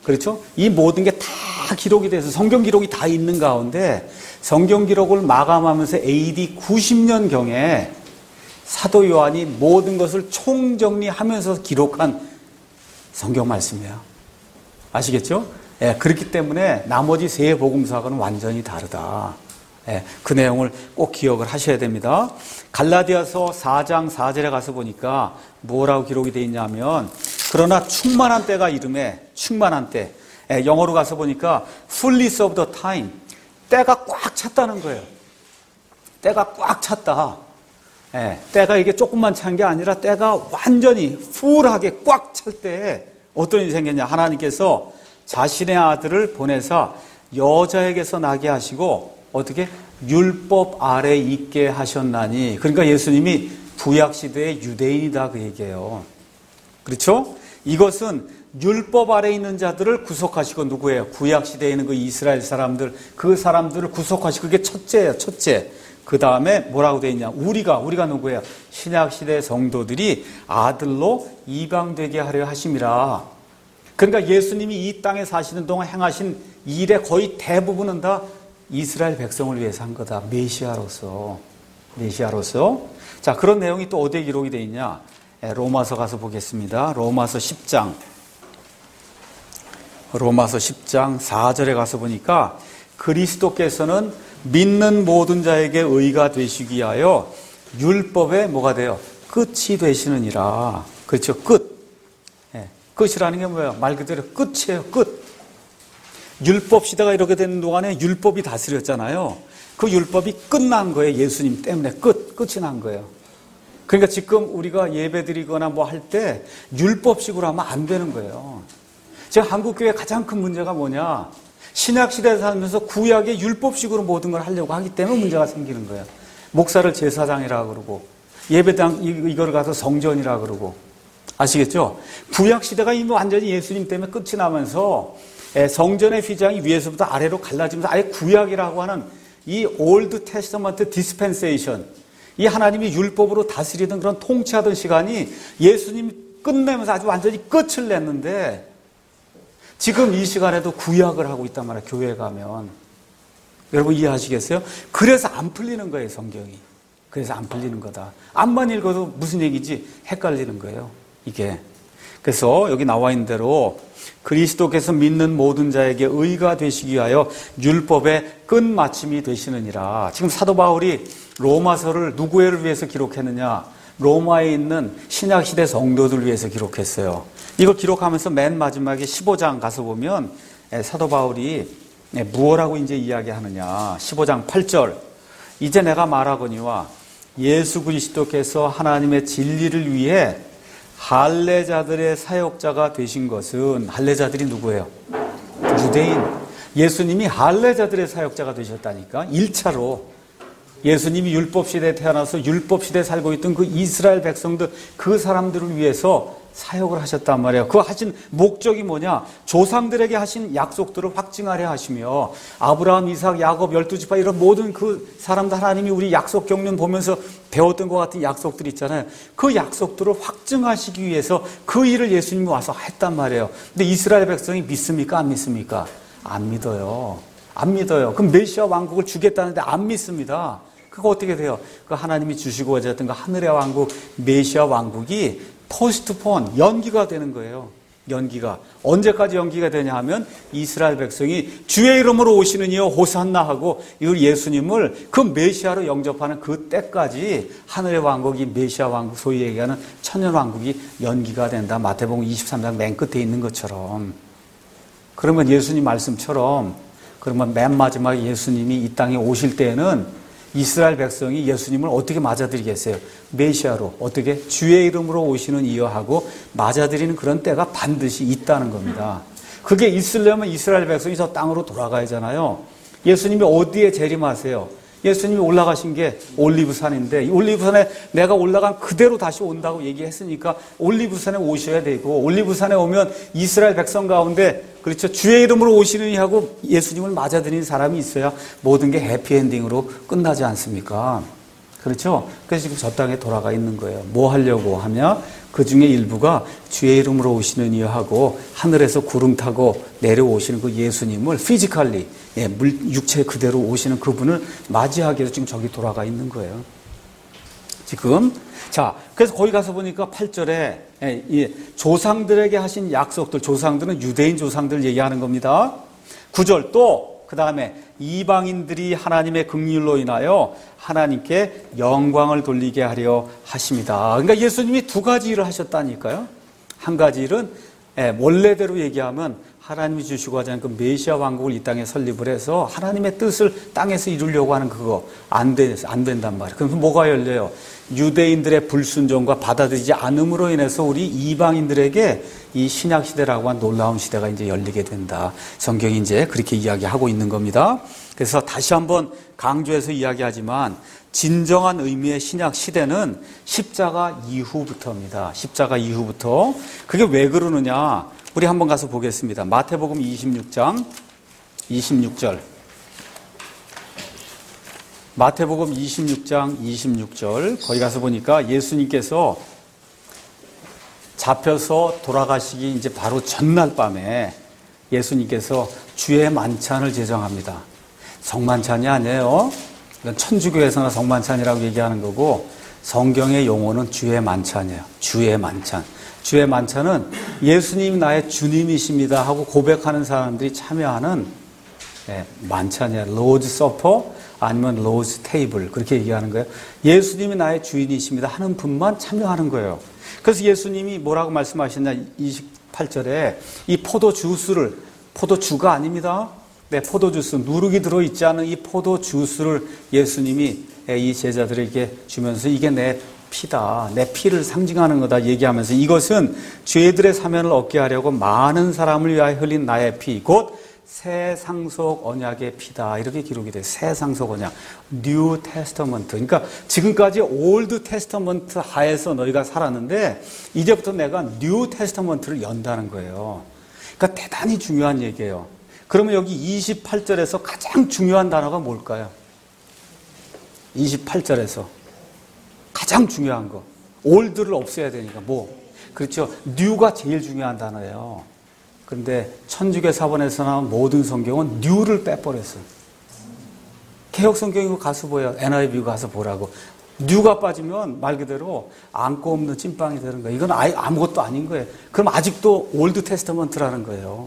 그렇죠? 이 모든 게 다 기록이 돼서 성경 기록이 다 있는 가운데 성경 기록을 마감하면서 AD 90년경에 사도 요한이 모든 것을 총정리하면서 기록한 성경 말씀이에요. 아시겠죠? 예, 그렇기 때문에 나머지 세 복음서하고는 완전히 다르다. 예, 그 내용을 꼭 기억을 하셔야 됩니다. 갈라디아서 4장 4절에 가서 보니까 뭐라고 기록이 되어 있냐면 그러나 충만한 때가 이름에 충만한 때, 예, 영어로 가서 보니까 fullness of the time, 때가 꽉 찼다는 거예요. 때가 꽉 찼다. 예, 때가 이게 조금만 찬 게 아니라 때가 완전히 풀하게 꽉 찰 때에 어떤 일이 생겼냐. 하나님께서 자신의 아들을 보내서 여자에게서 나게 하시고 어떻게? 율법 아래 있게 하셨나니. 그러니까 예수님이 구약시대의 유대인이다 그 얘기예요. 그렇죠? 이것은 율법 아래 있는 자들을 구속하시고 누구예요? 구약시대에 있는 그 이스라엘 사람들, 그 사람들을 구속하시고 그게 첫째예요. 첫째. 그 다음에 뭐라고 되어 있냐? 우리가 누구예요? 신약시대 성도들이 아들로 이방되게 하려 하심이라. 그러니까 예수님이 이 땅에 사시는 동안 행하신 일의 거의 대부분은 다 이스라엘 백성을 위해서 한 거다. 메시아로서. 자, 그런 내용이 또 어디에 기록이 되어 있냐? 로마서 가서 보겠습니다. 로마서 10장 4절에 가서 보니까 그리스도께서는 믿는 모든 자에게 의가 되시기 위하여 율법의 뭐가 돼요? 끝이 되시느니라. 그렇죠? 끝. 끝이라는 게 뭐예요? 말 그대로 끝이에요. 끝. 율법 시대가 이렇게 되는 동안에 율법이 다스렸잖아요. 그 율법이 끝난 거예요. 예수님 때문에 끝이 난 거예요. 그러니까 지금 우리가 예배드리거나 뭐 할 때 율법식으로 하면 안 되는 거예요. 지금 한국교회 가장 큰 문제가 뭐냐? 신약시대에 살면서 구약의 율법식으로 모든 걸 하려고 하기 때문에 문제가 생기는 거예요. 목사를 제사장이라 그러고 예배당 이거를 가서 성전이라 그러고. 아시겠죠? 구약시대가 이미 완전히 예수님 때문에 끝이 나면서 성전의 휘장이 위에서부터 아래로 갈라지면서 아예 구약이라고 하는 이 올드 테스터먼트 디스펜세이션, 이 하나님이 율법으로 다스리던 그런 통치하던 시간이 예수님이 끝내면서 아주 완전히 끝을 냈는데 지금 이 시간에도 구약을 하고 있단 말이에요. 교회에 가면. 여러분 이해하시겠어요? 그래서 안 풀리는 거예요. 성경이. 그래서 안 풀리는 거다. 앞만 읽어도 무슨 얘기인지 헷갈리는 거예요. 이게. 그래서 여기 나와 있는 대로 그리스도께서 믿는 모든 자에게 의가 되시기 위하여 율법의 끝마침이 되시느니라. 지금 사도 바울이 로마서를 누구를 위해서 기록했느냐? 로마에 있는 신약시대 성도들 위해서 기록했어요. 이걸 기록하면서 맨 마지막에 15장 가서 보면 사도 바울이 무엇라고 이제 이야기하느냐. 15장 8절. 이제 내가 말하거니와 예수 그리스도께서 하나님의 진리를 위해 할례자들의 사역자가 되신 것은, 할례자들이 누구예요? 유대인. 예수님이 할례자들의 사역자가 되셨다니까. 1차로 예수님이 율법시대에 태어나서 율법시대에 살고 있던 그 이스라엘 백성들, 그 사람들을 위해서 사역을 하셨단 말이에요. 그 하신 목적이 뭐냐? 조상들에게 하신 약속들을 확증하려 하시며 아브라함, 이삭, 야곱, 12지파 이런 모든 그 사람들, 하나님이 우리 약속 경륜 보면서 배웠던 것 같은 약속들 있잖아요. 그 약속들을 확증하시기 위해서 그 일을 예수님이 와서 했단 말이에요. 근데 이스라엘 백성이 믿습니까? 안 믿습니까? 안 믿어요. 안 믿어요. 그럼 메시아 왕국을 주겠다는데 안 믿습니다. 그거 어떻게 돼요? 그 하나님이 주시고자 했던 그 하늘의 왕국, 메시아 왕국이 포스트폰, 연기가 되는 거예요. 연기가. 언제까지 연기가 되냐 하면 이스라엘 백성이 주의 이름으로 오시는 이여 호산나 하고 이 예수님을 그 메시아로 영접하는 그 때까지 하늘의 왕국이 메시아 왕국, 소위 얘기하는 천년 왕국이 연기가 된다. 마태복음 23장 맨 끝에 있는 것처럼. 그러면 예수님 말씀처럼, 그러면 맨 마지막에 예수님이 이 땅에 오실 때에는 이스라엘 백성이 예수님을 어떻게 맞아들이겠어요? 메시아로. 어떻게? 주의 이름으로 오시는 이여 하고 맞아들이는 그런 때가 반드시 있다는 겁니다. 그게 있으려면 이스라엘 백성이 저 땅으로 돌아가야 하잖아요. 예수님이 어디에 재림하세요? 예수님이 올라가신 게 올리브산인데, 이 올리브산에 내가 올라간 그대로 다시 온다고 얘기했으니까 올리브산에 오셔야 되고, 올리브산에 오면 이스라엘 백성 가운데, 그렇죠, 주의 이름으로 오시느니 하고 예수님을 맞아들이는 사람이 있어야 모든 게 해피엔딩으로 끝나지 않습니까? 그렇죠? 그래서 지금 저 땅에 돌아가 있는 거예요. 뭐 하려고 하면 그 중에 일부가 주의 이름으로 오시는 이여 하고 하늘에서 구름 타고 내려오시는 그 예수님을 피지컬리, 육체 그대로 오시는 그분을 맞이하기 위해서 지금 저기 돌아가 있는 거예요. 지금. 자, 그래서 거기 가서 보니까 8절에 조상들에게 하신 약속들, 조상들은 유대인 조상들 얘기하는 겁니다. 9절 또 그 다음에 이방인들이 하나님의 긍휼로 인하여 하나님께 영광을 돌리게 하려 하십니다. 그러니까 예수님이 두 가지 일을 하셨다니까요. 한 가지 일은 원래대로 얘기하면 하나님이 주시고 하자는 그 메시아 왕국을 이 땅에 설립을 해서 하나님의 뜻을 땅에서 이루려고 하는 그거 안 된단 말이에요. 그럼 뭐가 열려요? 유대인들의 불순종과 받아들이지 않음으로 인해서 우리 이방인들에게 이 신약 시대라고 한 놀라운 시대가 이제 열리게 된다. 성경이 이제 그렇게 이야기하고 있는 겁니다. 그래서 다시 한번 강조해서 이야기하지만 진정한 의미의 신약 시대는 십자가 이후부터입니다. 십자가 이후부터. 그게 왜 그러느냐? 우리 한번 가서 보겠습니다. 마태복음 26장 26절. 마태복음 26장 26절. 거기 가서 보니까 예수님께서 잡혀서 돌아가시기 이제 바로 전날 밤에 예수님께서 주의 만찬을 제정합니다. 성만찬이 아니에요. 이건 천주교에서나 성만찬이라고 얘기하는 거고 성경의 용어는 주의 만찬이에요. 주의 만찬. 주의 만찬은 예수님이 나의 주님이십니다 하고 고백하는 사람들이 참여하는 만찬이에요. 로즈 서퍼 아니면 로즈 테이블 그렇게 얘기하는 거예요. 예수님이 나의 주인이십니다 하는 분만 참여하는 거예요. 그래서 예수님이 뭐라고 말씀하셨냐 28절에 이 포도주가 아닙니다. 포도주스, 누룩이 들어있지 않은 이 포도주스를 예수님이 이 제자들에게 주면서 이게 내 피다, 내 피를 상징하는 거다 얘기하면서 이것은 죄들의 사면을 얻게 하려고 많은 사람을 위하여 흘린 나의 피, 곧 새 상속 언약의 피다 이렇게 기록이 돼요. 새 상속 언약, 뉴 테스터먼트. 그러니까 지금까지 올드 테스터먼트 하에서 너희가 살았는데 이제부터 내가 뉴 테스터먼트를 연다는 거예요. 그러니까 대단히 중요한 얘기예요. 그러면 여기 28절에서 가장 중요한 단어가 뭘까요? 28절에서 가장 중요한 거. 올드를 없애야 되니까 뭐? 그렇죠. 뉴가 제일 중요한 단어예요. 그런데 천주교 사본에서 나온 모든 성경은 뉴를 빼버렸어요. 개혁 성경이고 가서 보여. NIV 가서 보라고. 뉴가 빠지면 말 그대로 안고 없는 찐빵이 되는 거예요. 이건 아예 아무것도 아닌 거예요. 그럼 아직도 올드 테스터먼트라는 거예요.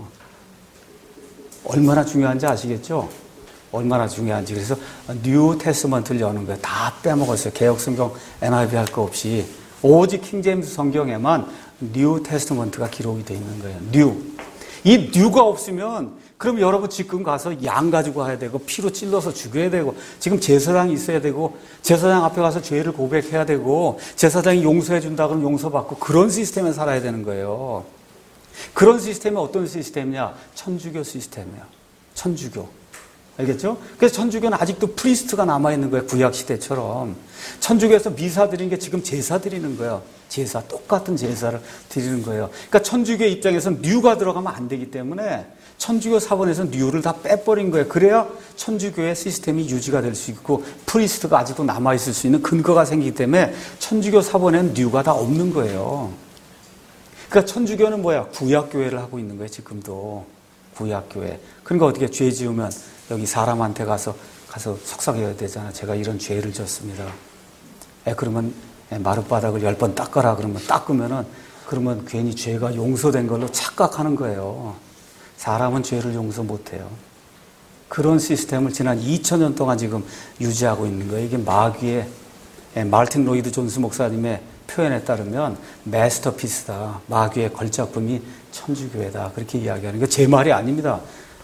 얼마나 중요한지 아시겠죠? 얼마나 중요한지. 그래서 뉴 테스트먼트를 여는 거예요. 다 빼먹었어요. 개혁 성경 NIV 할 거 없이 오직 킹제임스 성경에만 뉴 테스트먼트가 기록이 되어 있는 거예요. 뉴. 이 뉴가 없으면 그럼 여러분 지금 가서 양 가지고 가야 되고 피로 찔러서 죽여야 되고 지금 제사장이 있어야 되고 제사장 앞에 가서 죄를 고백해야 되고 제사장이 용서해 준다 그러면 용서받고 그런 시스템에 살아야 되는 거예요. 그런 시스템이 어떤 시스템이냐? 천주교 시스템이에요. 천주교. 알겠죠? 그래서 천주교는 아직도 프리스트가 남아있는 거예요. 구약시대처럼. 천주교에서 미사 드리는 게 지금 제사 드리는 거예요. 제사, 똑같은 제사를 드리는 거예요. 그러니까 천주교 입장에서는 뉴가 들어가면 안 되기 때문에 천주교 사본에서 뉴를 다 빼버린 거예요. 그래야 천주교의 시스템이 유지가 될 수 있고 프리스트가 아직도 남아있을 수 있는 근거가 생기기 때문에 천주교 사본에는 뉴가 다 없는 거예요. 그러니까 천주교는 뭐야? 구약교회를 하고 있는 거예요. 지금도. 구약교회. 그러니까 어떻게 죄 지으면 여기 사람한테 가서 속삭여야 되잖아. 제가 이런 죄를 졌습니다. 그러면 마룻바닥을 10번 닦아라. 그러면 닦으면은 그러면 괜히 죄가 용서된 걸로 착각하는 거예요. 사람은 죄를 용서 못해요. 그런 시스템을 지난 2000년 동안 지금 유지하고 있는 거예요. 이게 마귀의 마르틴 로이드 존스 목사님의 표현에 따르면 마스터피스다. 마귀의 걸작품이 천주교회다. 그렇게 이야기하는 게 제 말이 아닙니다.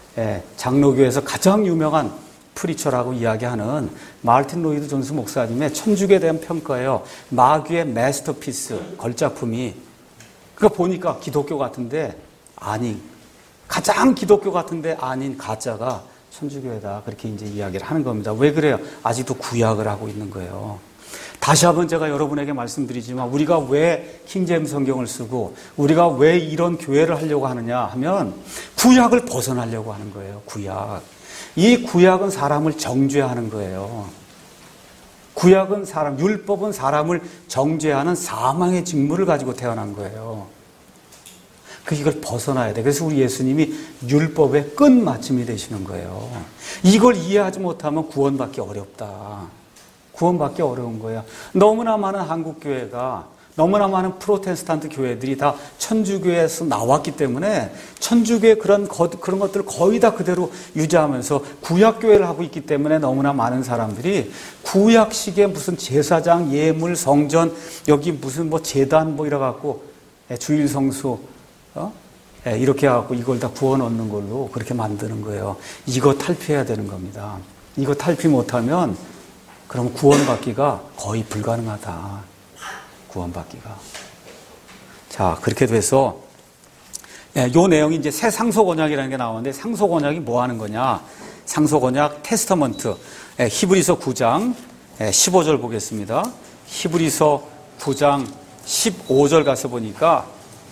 장로교에서 가장 유명한 프리처라고 이야기하는 마르틴 로이드 존스 목사님의 천주교에 대한 평가예요. 마귀의 마스터피스, 걸작품이. 그러니까 보니까 기독교 같은데 아닌, 가장 기독교 같은데 아닌 가짜가 천주교회다. 그렇게 이제 이야기를 하는 겁니다. 왜 그래요? 아직도 구약을 하고 있는 거예요. 다시 한번 제가 여러분에게 말씀드리지만 우리가 왜 킹제임스 성경을 쓰고 우리가 왜 이런 교회를 하려고 하느냐 하면 구약을 벗어나려고 하는 거예요. 구약. 이 구약은 사람을 정죄하는 거예요. 구약은 율법은 사람을 정죄하는 사망의 직무를 가지고 태어난 거예요. 이걸 벗어나야 돼. 그래서 우리 예수님이 율법의 끝마침이 되시는 거예요. 이걸 이해하지 못하면 구원받기 어렵다. 구원받기 어려운 거예요. 너무나 많은 한국교회가, 너무나 많은 프로테스탄트 교회들이 다 천주교에서 나왔기 때문에 천주교의 그런 것들을 거의 다 그대로 유지하면서 구약교회를 하고 있기 때문에 너무나 많은 사람들이 구약식의 무슨 제사장, 예물, 성전, 여기 무슨 제단 이래갖고 주일 성수, 이렇게 해갖고 이걸 다 구원 얻는 걸로 그렇게 만드는 거예요. 이거 탈피해야 되는 겁니다. 이거 탈피 못하면 그럼 구원받기가 거의 불가능하다. 구원받기가. 자, 그렇게 돼서 요 내용이 이제 새 상속언약이라는 게 나오는데 상속언약이 뭐 하는 거냐? 상속언약 테스터먼트. 히브리서 9장 15절 보겠습니다. 히브리서 9장 15절 가서 보니까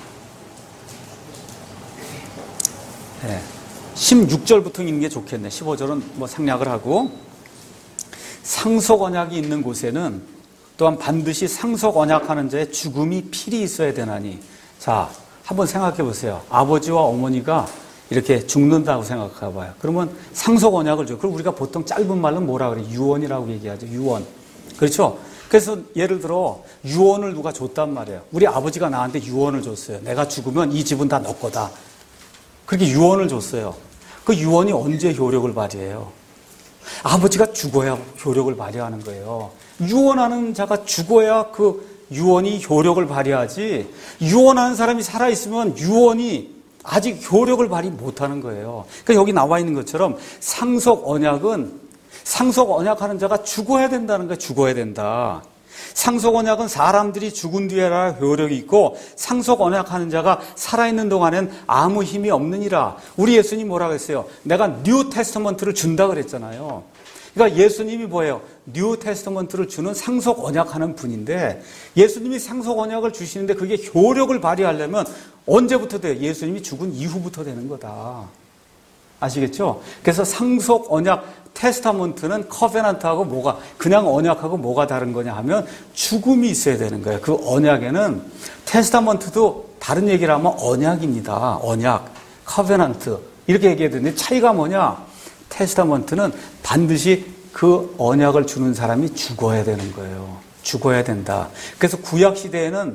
16절부터 읽는 게 좋겠네. 15절은 생략을 하고 상속언약이 있는 곳에는 또한 반드시 상속언약하는 자의 죽음이 필히 있어야 되나니. 자, 한번 생각해 보세요. 아버지와 어머니가 이렇게 죽는다고 생각해 봐요. 그러면 상속언약을 줘요. 그럼 우리가 보통 짧은 말로 뭐라 그래요? 유언이라고 얘기하죠. 유언. 그렇죠? 그래서 예를 들어 유언을 누가 줬단 말이에요. 우리 아버지가 나한테 유언을 줬어요. 내가 죽으면 이 집은 다 너 거다. 그렇게 유언을 줬어요. 그 유언이 언제 효력을 발휘해요? 아버지가 죽어야 효력을 발휘하는 거예요. 유언하는 자가 죽어야 그 유언이 효력을 발휘하지, 유언하는 사람이 살아있으면 유언이 아직 효력을 발휘 못하는 거예요. 그러니까 여기 나와 있는 것처럼 상속언약은 상속언약하는 자가 죽어야 된다는 거예요. 죽어야 된다. 상속언약은 사람들이 죽은 뒤에라 효력이 있고 상속언약하는 자가 살아있는 동안엔 아무 힘이 없느니라. 우리 예수님 뭐라고 했어요? 내가 뉴 테스터먼트를 준다 그랬잖아요. 그러니까 예수님이 뭐예요? 뉴 테스터먼트를 주는 상속언약하는 분인데 예수님이 상속언약을 주시는데 그게 효력을 발휘하려면 언제부터 돼요? 예수님이 죽은 이후부터 되는 거다. 아시겠죠? 그래서 상속언약 테스타먼트는 커베넌트하고 그냥 언약하고 뭐가 다른 거냐 하면 죽음이 있어야 되는 거예요. 그 언약에는 테스타먼트도 다른 얘기를 하면 언약입니다. 언약, 커베넌트 이렇게 얘기해야 되는데 차이가 뭐냐? 테스타먼트는 반드시 그 언약을 주는 사람이 죽어야 되는 거예요. 죽어야 된다. 그래서 구약 시대에는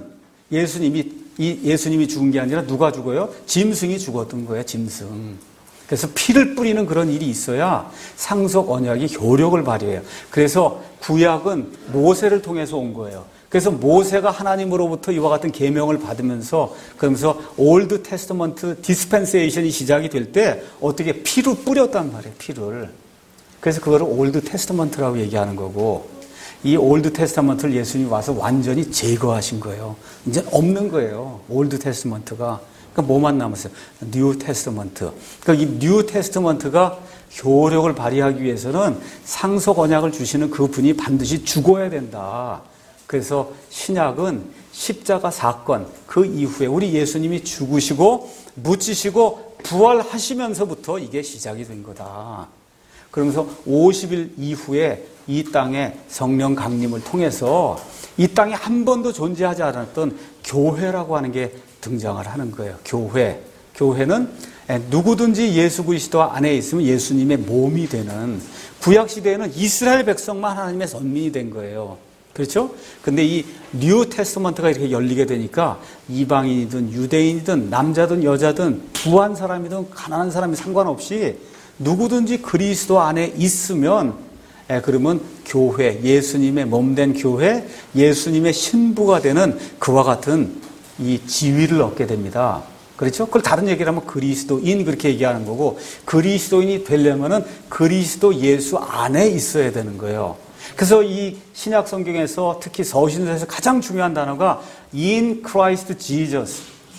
예수님이 죽은 게 아니라 누가 죽어요? 짐승이 죽었던 거예요. 짐승. 그래서 피를 뿌리는 그런 일이 있어야 상속 언약이 효력을 발휘해요. 그래서 구약은 모세를 통해서 온 거예요. 그래서 모세가 하나님으로부터 이와 같은 계명을 받으면서 그러면서 올드 테스터먼트 디스펜세이션이 시작이 될 때 어떻게 피를 뿌렸단 말이에요. 피를. 그래서 그거를 올드 테스터먼트라고 얘기하는 거고 이 올드 테스터먼트를 예수님이 와서 완전히 제거하신 거예요. 이제 없는 거예요. 올드 테스터먼트가. 그러니까 뭐만 남았어요? 뉴 테스터먼트. 그러니까 이 뉴 테스터먼트가 효력을 발휘하기 위해서는 상속 언약을 주시는 그 분이 반드시 죽어야 된다. 그래서 신약은 십자가 사건 그 이후에 우리 예수님이 죽으시고 묻히시고 부활하시면서부터 이게 시작이 된 거다. 그러면서 50일 이후에 이 땅에 성령 강림을 통해서 이 땅에 한 번도 존재하지 않았던 교회라고 하는 게 등장을 하는 거예요. 교회는 누구든지 예수 그리스도 안에 있으면 예수님의 몸이 되는, 구약 시대에는 이스라엘 백성만 하나님의 선민이 된 거예요. 그렇죠? 근데 이 뉴 테스터먼트가 이렇게 열리게 되니까 이방인이든 유대인이든 남자든 여자든 부한 사람이든 가난한 사람이 상관없이 누구든지 그리스도 안에 있으면 그러면 교회, 예수님의 몸된 교회, 예수님의 신부가 되는 그와 같은 이 지위를 얻게 됩니다. 그렇죠? 그걸 다른 얘기를 하면 그리스도인 그렇게 얘기하는 거고, 그리스도인이 되려면은 그리스도 예수 안에 있어야 되는 거예요. 그래서 이 신약 성경에서 특히 서신서에서 가장 중요한 단어가 in Christ Jesus.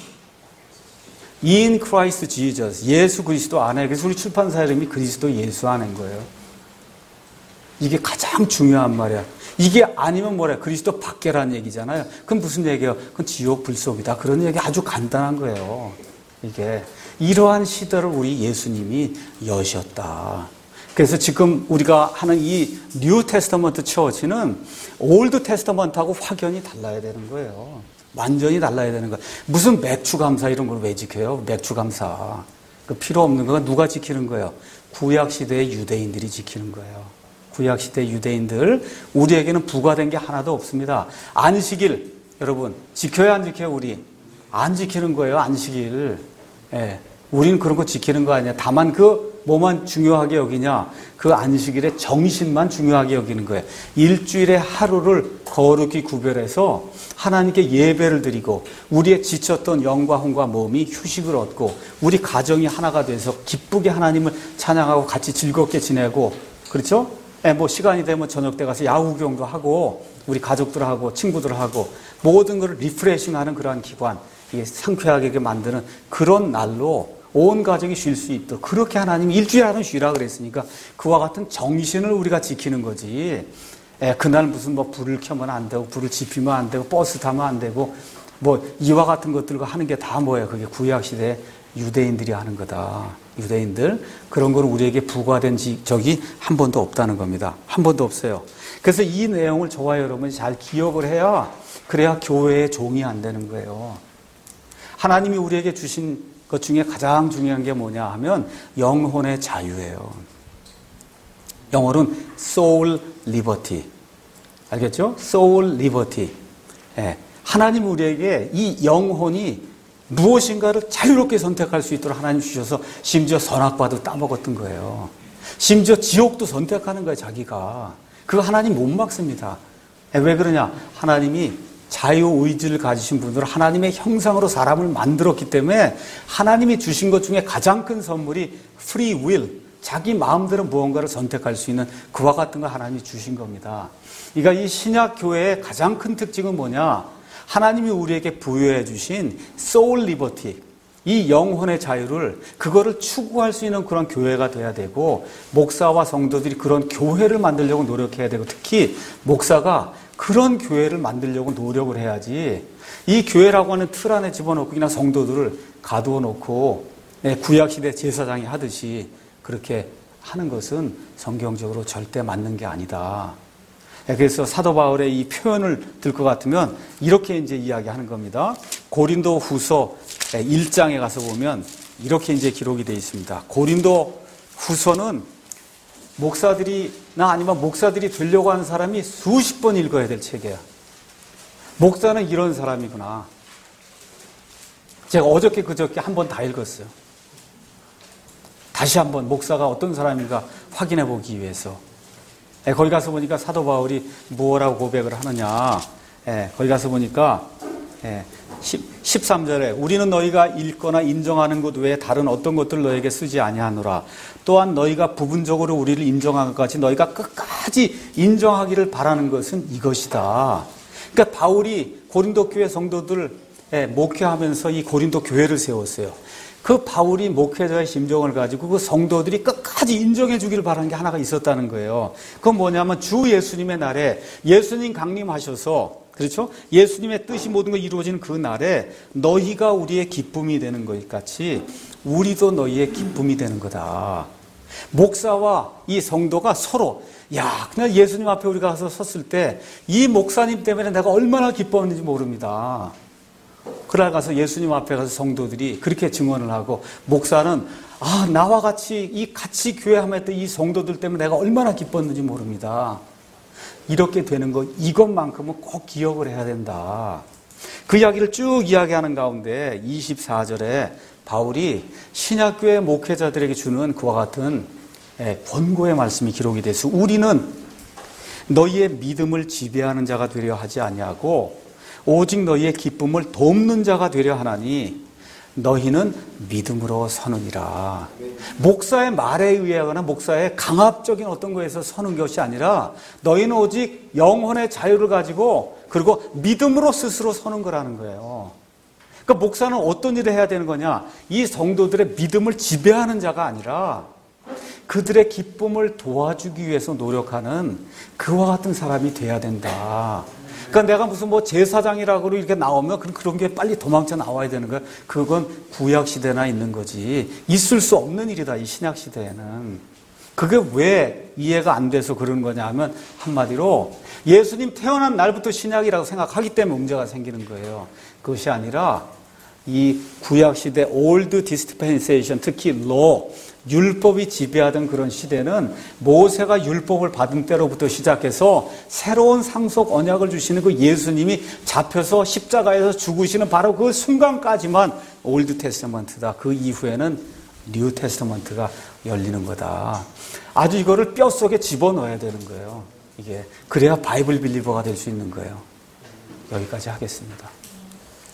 in Christ Jesus. 예수 그리스도 안에. 그래서 우리 출판사 이름이 그리스도 예수 안인 거예요. 이게 가장 중요한 말이야. 이게 아니면 뭐래? 그리스도 밖에라는 얘기잖아요. 그럼 무슨 얘기예요? 그건 지옥 불속이다. 그런 얘기 아주 간단한 거예요. 이게 이러한 시대를 우리 예수님이 여셨다. 그래서 지금 우리가 하는 이 뉴 테스터먼트 처치는 올드 테스터먼트하고 확연히 달라야 되는 거예요. 완전히 달라야 되는 거예요. 무슨 맥주 감사 이런 걸 왜 지켜요? 맥주 감사. 그 필요 없는 거 누가 지키는 거예요? 구약 시대의 유대인들이 지키는 거예요. 구약 시대 유대인들, 우리에게는 부과된 게 하나도 없습니다. 안식일 여러분 지켜야 안 지켜요? 우리 안 지키는 거예요. 안식일. 예. 우리는 그런 거 지키는 거 아니야. 다만 그 뭐만 중요하게 여기냐? 그 안식일의 정신만 중요하게 여기는 거예요. 일주일의 하루를 거룩히 구별해서 하나님께 예배를 드리고 우리의 지쳤던 영과 혼과 몸이 휴식을 얻고 우리 가정이 하나가 돼서 기쁘게 하나님을 찬양하고 같이 즐겁게 지내고 그렇죠? 뭐 시간이 되면 저녁 때 가서 야구 구경도 하고 우리 가족들하고 친구들하고 모든 걸 리프레싱하는 그러한 기관, 이게 상쾌하게 만드는 그런 날로 온 가족이 쉴 수 있도록 그렇게 하나님이 일주일에 하루 쉬라 그랬으니까 그와 같은 정신을 우리가 지키는 거지. 그날 무슨 뭐 불을 켜면 안 되고 불을 지피면 안 되고 버스 타면 안 되고 뭐 이와 같은 것들과 하는 게 다 뭐예요? 그게 구약시대 유대인들이 하는 거다. 유대인들 그런 건 우리에게 부과된 적이 한 번도 없다는 겁니다. 한 번도 없어요. 그래서 이 내용을 저와 여러분이 잘 기억을 해야 그래야 교회의 종이 안 되는 거예요. 하나님이 우리에게 주신 것 중에 가장 중요한 게 뭐냐 하면 영혼의 자유예요. 영어로는 soul liberty. 알겠죠? soul liberty. 예. 하나님 우리에게 이 영혼이 무엇인가를 자유롭게 선택할 수 있도록 하나님 주셔서 심지어 선악과도 따먹었던 거예요. 심지어 지옥도 선택하는 거예요, 자기가. 그거 하나님 못 막습니다. 왜 그러냐? 하나님이 자유의지를 가지신 분으로 하나님의 형상으로 사람을 만들었기 때문에 하나님이 주신 것 중에 가장 큰 선물이 free will, 자기 마음대로 무언가를 선택할 수 있는 그와 같은 걸 하나님이 주신 겁니다. 그러니까 이 신약교회의 가장 큰 특징은 뭐냐? 하나님이 우리에게 부여해 주신 soul liberty, 이 영혼의 자유를 그거를 추구할 수 있는 그런 교회가 돼야 되고 목사와 성도들이 그런 교회를 만들려고 노력해야 되고 특히 목사가 그런 교회를 만들려고 노력을 해야지 이 교회라고 하는 틀 안에 집어넣고 그냥 성도들을 가두어 놓고 구약시대 제사장이 하듯이 그렇게 하는 것은 성경적으로 절대 맞는 게 아니다. 그래서 사도 바울의 이 표현을 들 것 같으면 이렇게 이제 이야기하는 겁니다. 고린도 후서 1장에 가서 보면 이렇게 이제 기록이 되어 있습니다. 고린도 후서는 목사들이나 아니면 목사들이 되려고 하는 사람이 수십 번 읽어야 될 책이에요. 목사는 이런 사람이구나. 제가 어저께 그저께 한 번 다 읽었어요. 다시 한번 목사가 어떤 사람인가 확인해 보기 위해서. 거기 가서 보니까 사도 바울이 뭐라고 고백을 하느냐. 거기 가서 보니까 13절에 우리는 너희가 읽거나 인정하는 것 외에 다른 어떤 것들 너에게 쓰지 아니하노라. 또한 너희가 부분적으로 우리를 인정한 것 같이 너희가 끝까지 인정하기를 바라는 것은 이것이다. 그러니까 바울이 고린도 교회 성도들 목회하면서 이 고린도 교회를 세웠어요. 그 바울이 목회자의 심정을 가지고 그 성도들이 끝까지 인정해 주기를 바라는 게 하나가 있었다는 거예요. 그건 뭐냐면 주 예수님의 날에 예수님 강림하셔서 그렇죠? 예수님의 뜻이 모든 걸 이루어지는 그 날에 너희가 우리의 기쁨이 되는 것 같이 우리도 너희의 기쁨이 되는 거다. 목사와 이 성도가 서로 그냥 예수님 앞에 우리가 가서 섰을 때 이 목사님 때문에 내가 얼마나 기뻐했는지 모릅니다. 그날 가서 예수님 앞에 가서 성도들이 그렇게 증언을 하고 목사는 나와 같이 교회하며 했던 이 성도들 때문에 내가 얼마나 기뻤는지 모릅니다. 이렇게 되는 거 이것만큼은 꼭 기억을 해야 된다. 그 이야기를 쭉 이야기하는 가운데 24절에 바울이 신약교회 목회자들에게 주는 그와 같은 권고의 말씀이 기록이 돼서 우리는 너희의 믿음을 지배하는 자가 되려 하지 아니하고 오직 너희의 기쁨을 돕는 자가 되려 하나니 너희는 믿음으로 서느니라. 목사의 말에 의하거나 목사의 강압적인 어떤 거에서 서는 것이 아니라 너희는 오직 영혼의 자유를 가지고 그리고 믿음으로 스스로 서는 거라는 거예요. 그러니까 목사는 어떤 일을 해야 되는 거냐? 이 성도들의 믿음을 지배하는 자가 아니라 그들의 기쁨을 도와주기 위해서 노력하는 그와 같은 사람이 돼야 된다. 그러니까 내가 무슨 제사장이라고 이렇게 나오면 그런 게 빨리 도망쳐 나와야 되는 거야. 그건 구약 시대나 있는 거지. 있을 수 없는 일이다, 이 신약 시대에는. 그게 왜 이해가 안 돼서 그러는 거냐 하면 한마디로 예수님 태어난 날부터 신약이라고 생각하기 때문에 문제가 생기는 거예요. 그것이 아니라 이 구약시대 올드 디스펜세이션, 특히 율법이 지배하던 그런 시대는 모세가 율법을 받은 때로부터 시작해서 새로운 상속 언약을 주시는 그 예수님이 잡혀서 십자가에서 죽으시는 바로 그 순간까지만 올드 테스터먼트다. 그 이후에는 뉴 테스터먼트가 열리는 거다. 아주 이거를 뼛속에 집어넣어야 되는 거예요. 이게 그래야 바이블 빌리버가 될 수 있는 거예요. 여기까지 하겠습니다.